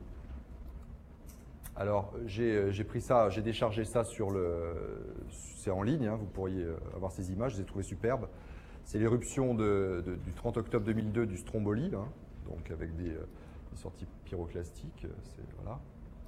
Alors, j'ai pris ça, j'ai déchargé ça sur le... C'est en ligne, hein, vous pourriez avoir ces images, je les ai trouvées superbes. C'est l'éruption de, de, du trente octobre deux mille deux du Stromboli, hein, donc avec des, des sorties pyroclastiques. Voilà.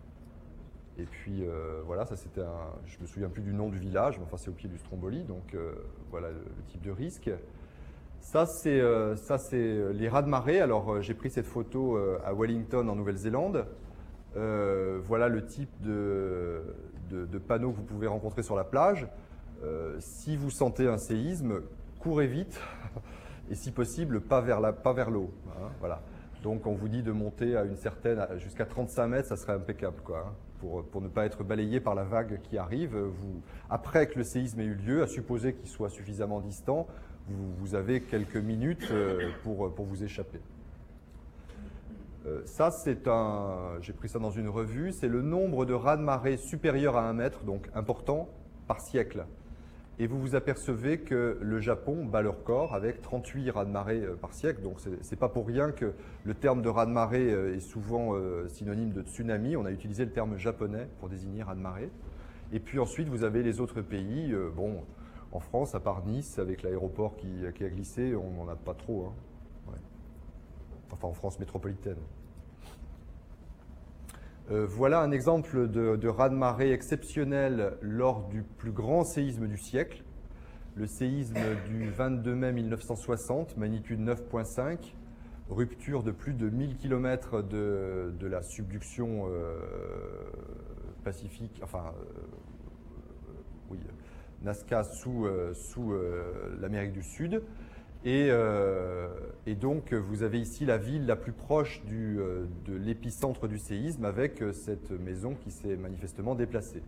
Et puis, euh, voilà, ça c'était un... Je ne me souviens plus du nom du village, mais enfin c'est au pied du Stromboli, donc euh, voilà le, le type de risque. Ça, c'est euh, les raz-de-marée. Alors, euh, j'ai pris cette photo euh, à Wellington, en Nouvelle-Zélande. Euh, voilà le type de, de, de panneau que vous pouvez rencontrer sur la plage. Euh, si vous sentez un séisme, courez vite et si possible, pas vers la, pas vers l'eau. Hein, voilà. Donc on vous dit de monter à une certaine, jusqu'à trente-cinq mètres, ça serait impeccable, quoi, hein, pour, pour ne pas être balayé par la vague qui arrive. Vous, après que le séisme ait eu lieu, à supposer qu'il soit suffisamment distant, vous, vous avez quelques minutes pour, pour vous échapper. Euh, ça, c'est un, j'ai pris ça dans une revue, c'est le nombre de raz-de-marée supérieur à un mètre, donc important, par siècle. Et vous vous apercevez que le Japon bat le record avec trente-huit raz-de-marée par siècle. Donc, ce n'est pas pour rien que le terme de raz-de-marée est souvent synonyme de tsunami. On a utilisé le terme japonais pour désigner raz-de-marée. Et puis ensuite, vous avez les autres pays. Bon, en France, à part Nice, avec l'aéroport qui, qui a glissé, on n'en a pas trop. Hein. Ouais. Enfin, en France métropolitaine. Euh, voilà un exemple de, de raz-de-marée exceptionnel lors du plus grand séisme du siècle, le séisme du vingt-deux mai mille neuf cent soixante, magnitude neuf virgule cinq, rupture de plus de mille kilomètres de, de la subduction euh, pacifique, enfin, euh, oui, Nazca sous, euh, sous euh, l'Amérique du Sud. Et, euh, et donc, vous avez ici la ville la plus proche du, euh, de l'épicentre du séisme avec euh, cette maison qui s'est manifestement déplacée.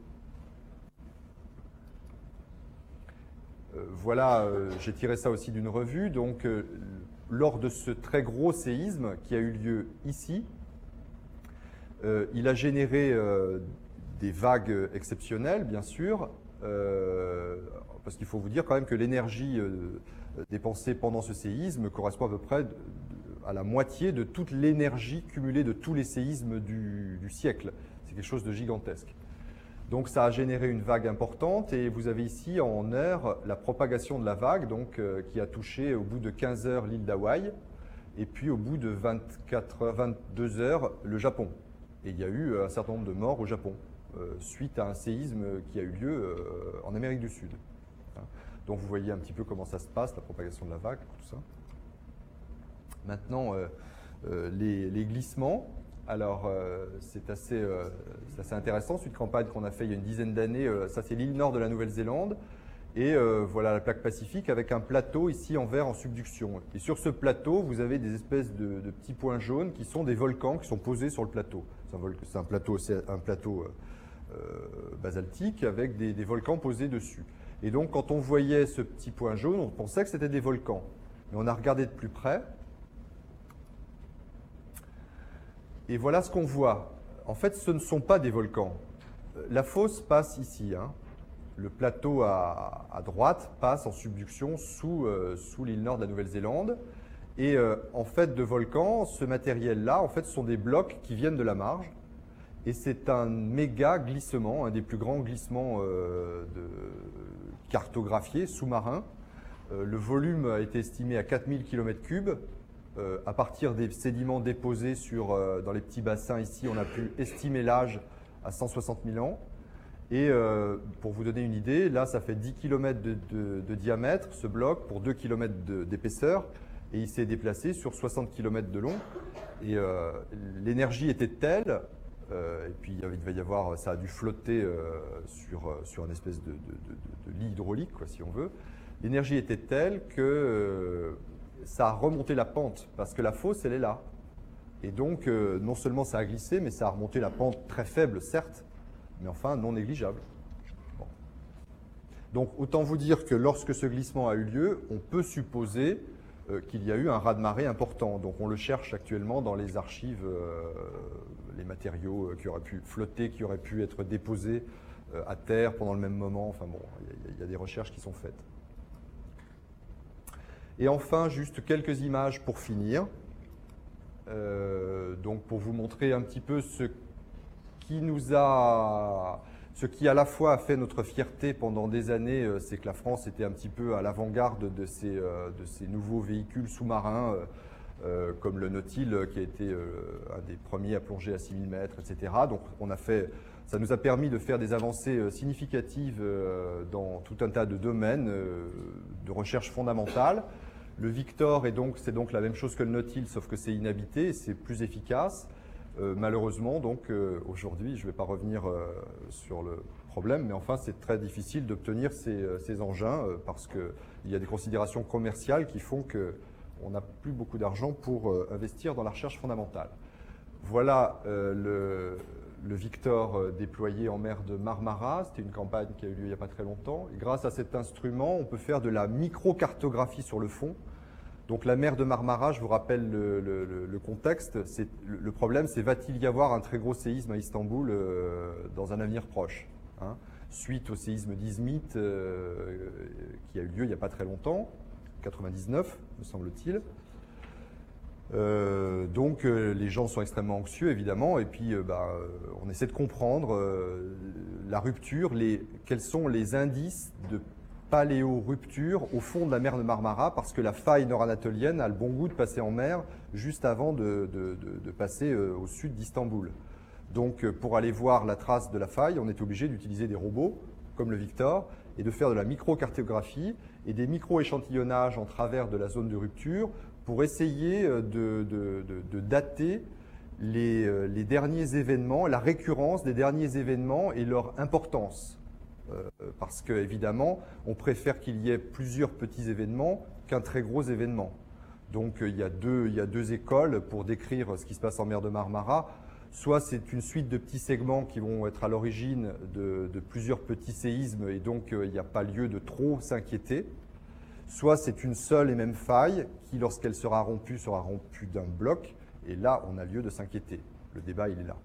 Euh, voilà, euh, j'ai tiré ça aussi d'une revue. Donc, euh, lors de ce très gros séisme qui a eu lieu ici, euh, il a généré euh, des vagues exceptionnelles, bien sûr, euh, parce qu'il faut vous dire quand même que l'énergie euh, dépensée pendant ce séisme correspond à peu près à la moitié de toute l'énergie cumulée de tous les séismes du, du siècle. C'est quelque chose de gigantesque. Donc ça a généré une vague importante et vous avez ici en heure la propagation de la vague donc, euh, qui a touché au bout de quinze heures l'île d'Hawaï et puis au bout de vingt-quatre, vingt-deux heures le Japon. Et il y a eu un certain nombre de morts au Japon euh, suite à un séisme qui a eu lieu euh, en Amérique du Sud. Donc vous voyez un petit peu comment ça se passe, la propagation de la vague, tout ça. Maintenant, euh, euh, les, les glissements. Alors, euh, c'est assez, euh, assez intéressant. C'est une campagne qu'on a fait il y a une dizaine d'années. Euh, ça, c'est l'île nord de la Nouvelle-Zélande. Et euh, voilà la plaque Pacifique avec un plateau ici en vert en subduction. Et sur ce plateau, vous avez des espèces de, de petits points jaunes qui sont des volcans qui sont posés sur le plateau. C'est un, un plateau, un plateau euh, basaltique avec des, des volcans posés dessus. Et donc, quand on voyait ce petit point jaune, on pensait que c'était des volcans. Mais on a regardé de plus près. Et voilà ce qu'on voit. En fait, ce ne sont pas des volcans. La fosse passe ici. Hein. Le plateau à, à droite passe en subduction sous, euh, sous l'île nord de la Nouvelle-Zélande. Et euh, en fait, de volcans, ce matériel-là, en fait, ce sont des blocs qui viennent de la marge. Et c'est un méga glissement, un des plus grands glissements euh, de, cartographiés sous-marins. Euh, le volume a été estimé à quatre mille kilomètres cubes. Euh, à partir des sédiments déposés sur, euh, dans les petits bassins ici, on a pu estimer l'âge à cent soixante mille ans. Et euh, pour vous donner une idée, là, ça fait dix kilomètres de, de, de diamètre, ce bloc, pour deux kilomètres d'épaisseur. Et il s'est déplacé sur soixante kilomètres de long. Et euh, l'énergie était telle... Euh, et puis il va y avoir, ça a dû flotter euh, sur, sur une espèce de, de, de, de lit hydraulique, quoi, si on veut. L'énergie était telle que euh, ça a remonté la pente, parce que la fosse, elle est là. Et donc, euh, non seulement ça a glissé, mais ça a remonté la pente très faible, certes, mais enfin non négligeable. Bon. Donc, autant vous dire que lorsque ce glissement a eu lieu, on peut supposer euh, qu'il y a eu un raz-de-marée important. Donc, on le cherche actuellement dans les archives. Euh, les matériaux qui auraient pu flotter, qui auraient pu être déposés à terre pendant le même moment. Enfin bon, il y a des recherches qui sont faites. Et enfin, juste quelques images pour finir. Euh, donc pour vous montrer un petit peu ce qui nous a, ce qui à la fois a fait notre fierté pendant des années, c'est que la France était un petit peu à l'avant-garde de ces, de ces nouveaux véhicules sous-marins. Euh, comme le Nautile qui a été euh, un des premiers à plonger à six mille mètres, et cetera. Donc on a fait, ça nous a permis de faire des avancées euh, significatives euh, dans tout un tas de domaines euh, de recherche fondamentale. Le Victor, est donc, c'est donc la même chose que le Nautile, sauf que c'est inhabité et c'est plus efficace. Euh, malheureusement, donc euh, aujourd'hui, je ne vais pas revenir euh, sur le problème, mais enfin c'est très difficile d'obtenir ces, ces engins euh, parce qu'il y a des considérations commerciales qui font que on n'a plus beaucoup d'argent pour euh, investir dans la recherche fondamentale. Voilà euh, le, le Victor euh, déployé en mer de Marmara. C'était une campagne qui a eu lieu il n'y a pas très longtemps. Et grâce à cet instrument, on peut faire de la microcartographie sur le fond. Donc la mer de Marmara, je vous rappelle le, le, le contexte, le, le problème c'est va-t-il y avoir un très gros séisme à Istanbul euh, dans un avenir proche, hein, suite au séisme d'Izmit euh, qui a eu lieu il n'y a pas très longtemps, quatre-vingt-dix-neuf me semble-t-il. Euh, donc euh, les gens sont extrêmement anxieux évidemment et puis euh, bah, euh, on essaie de comprendre euh, la rupture, les, quels sont les indices de paléo-rupture au fond de la mer de Marmara parce que la faille nord-anatolienne a le bon goût de passer en mer juste avant de, de, de, de passer euh, au sud d'Istanbul. Donc euh, pour aller voir la trace de la faille, on est obligé d'utiliser des robots comme le Victor et de faire de la micro-cartographie et des micro-échantillonnages en travers de la zone de rupture pour essayer de, de, de, de dater les, les derniers événements, la récurrence des derniers événements et leur importance. Euh, parce qu'évidemment, on préfère qu'il y ait plusieurs petits événements qu'un très gros événement. Donc il y a deux, il y a deux écoles pour décrire ce qui se passe en mer de Marmara. Soit c'est une suite de petits segments qui vont être à l'origine de, de plusieurs petits séismes et donc euh, il n'y a pas lieu de trop s'inquiéter. Soit c'est une seule et même faille qui, lorsqu'elle sera rompue, sera rompue d'un bloc. Et là, on a lieu de s'inquiéter. Le débat, il est là.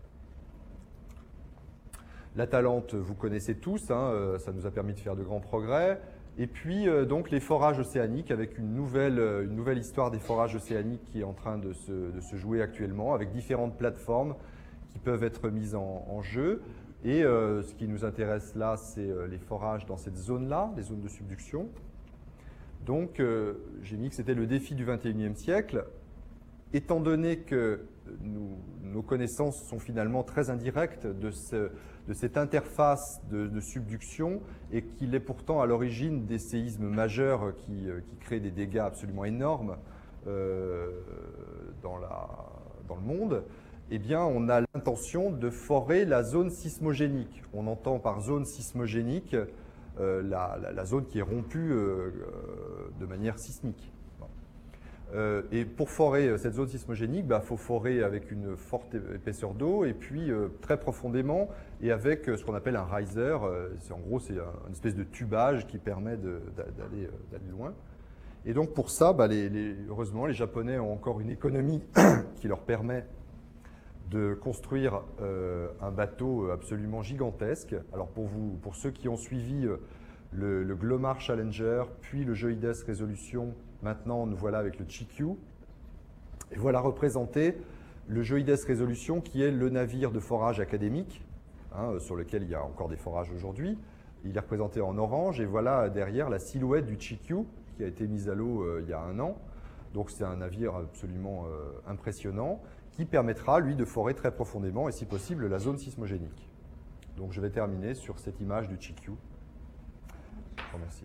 L'Atalante, vous connaissez tous, hein, ça nous a permis de faire de grands progrès. Et puis, euh, donc, les forages océaniques, avec une nouvelle, une nouvelle histoire des forages océaniques qui est en train de se, de se jouer actuellement, avec différentes plateformes qui peuvent être mises en, en jeu. Et euh, ce qui nous intéresse là, c'est euh, les forages dans cette zone-là, les zones de subduction. Donc, euh, j'ai mis que c'était le défi du vingt et unième siècle. Étant donné que nous, nos connaissances sont finalement très indirectes de, ce, de cette interface de, de subduction et qu'il est pourtant à l'origine des séismes majeurs qui, qui créent des dégâts absolument énormes euh, dans, la, dans le monde, eh bien, on a l'intention de forer la zone sismogénique. On entend par zone sismogénique Euh, la, la, la zone qui est rompue euh, euh, de manière sismique. Bon. Euh, et pour forer cette zone sismogénique, il bah, faut forer avec une forte épaisseur d'eau et puis euh, très profondément et avec ce qu'on appelle un riser. Euh, en gros, c'est un, une espèce de tubage qui permet d'aller d'aller loin. Et donc pour ça, bah, les, les, heureusement, les Japonais ont encore une économie qui leur permet de construire euh, un bateau absolument gigantesque. Alors pour, vous, pour ceux qui ont suivi le, le Glomar Challenger, puis le Geoides Resolution, maintenant nous voilà avec le Chikyu. Et voilà représenté le Geoides Resolution qui est le navire de forage académique, hein, sur lequel il y a encore des forages aujourd'hui. Il est représenté en orange et voilà derrière la silhouette du Chikyu qui a été mise à l'eau euh, il y a un an. Donc c'est un navire absolument euh, impressionnant qui permettra, lui, de forer très profondément et, si possible, la zone sismogénique. Donc, je vais terminer sur cette image du Chikyu. Je vous remercie.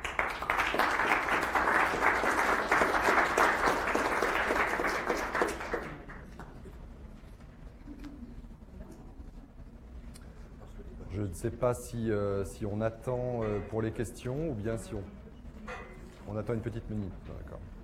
Je ne sais pas si, euh, si on attend euh, pour les questions ou bien si on, on attend une petite minute. D'accord.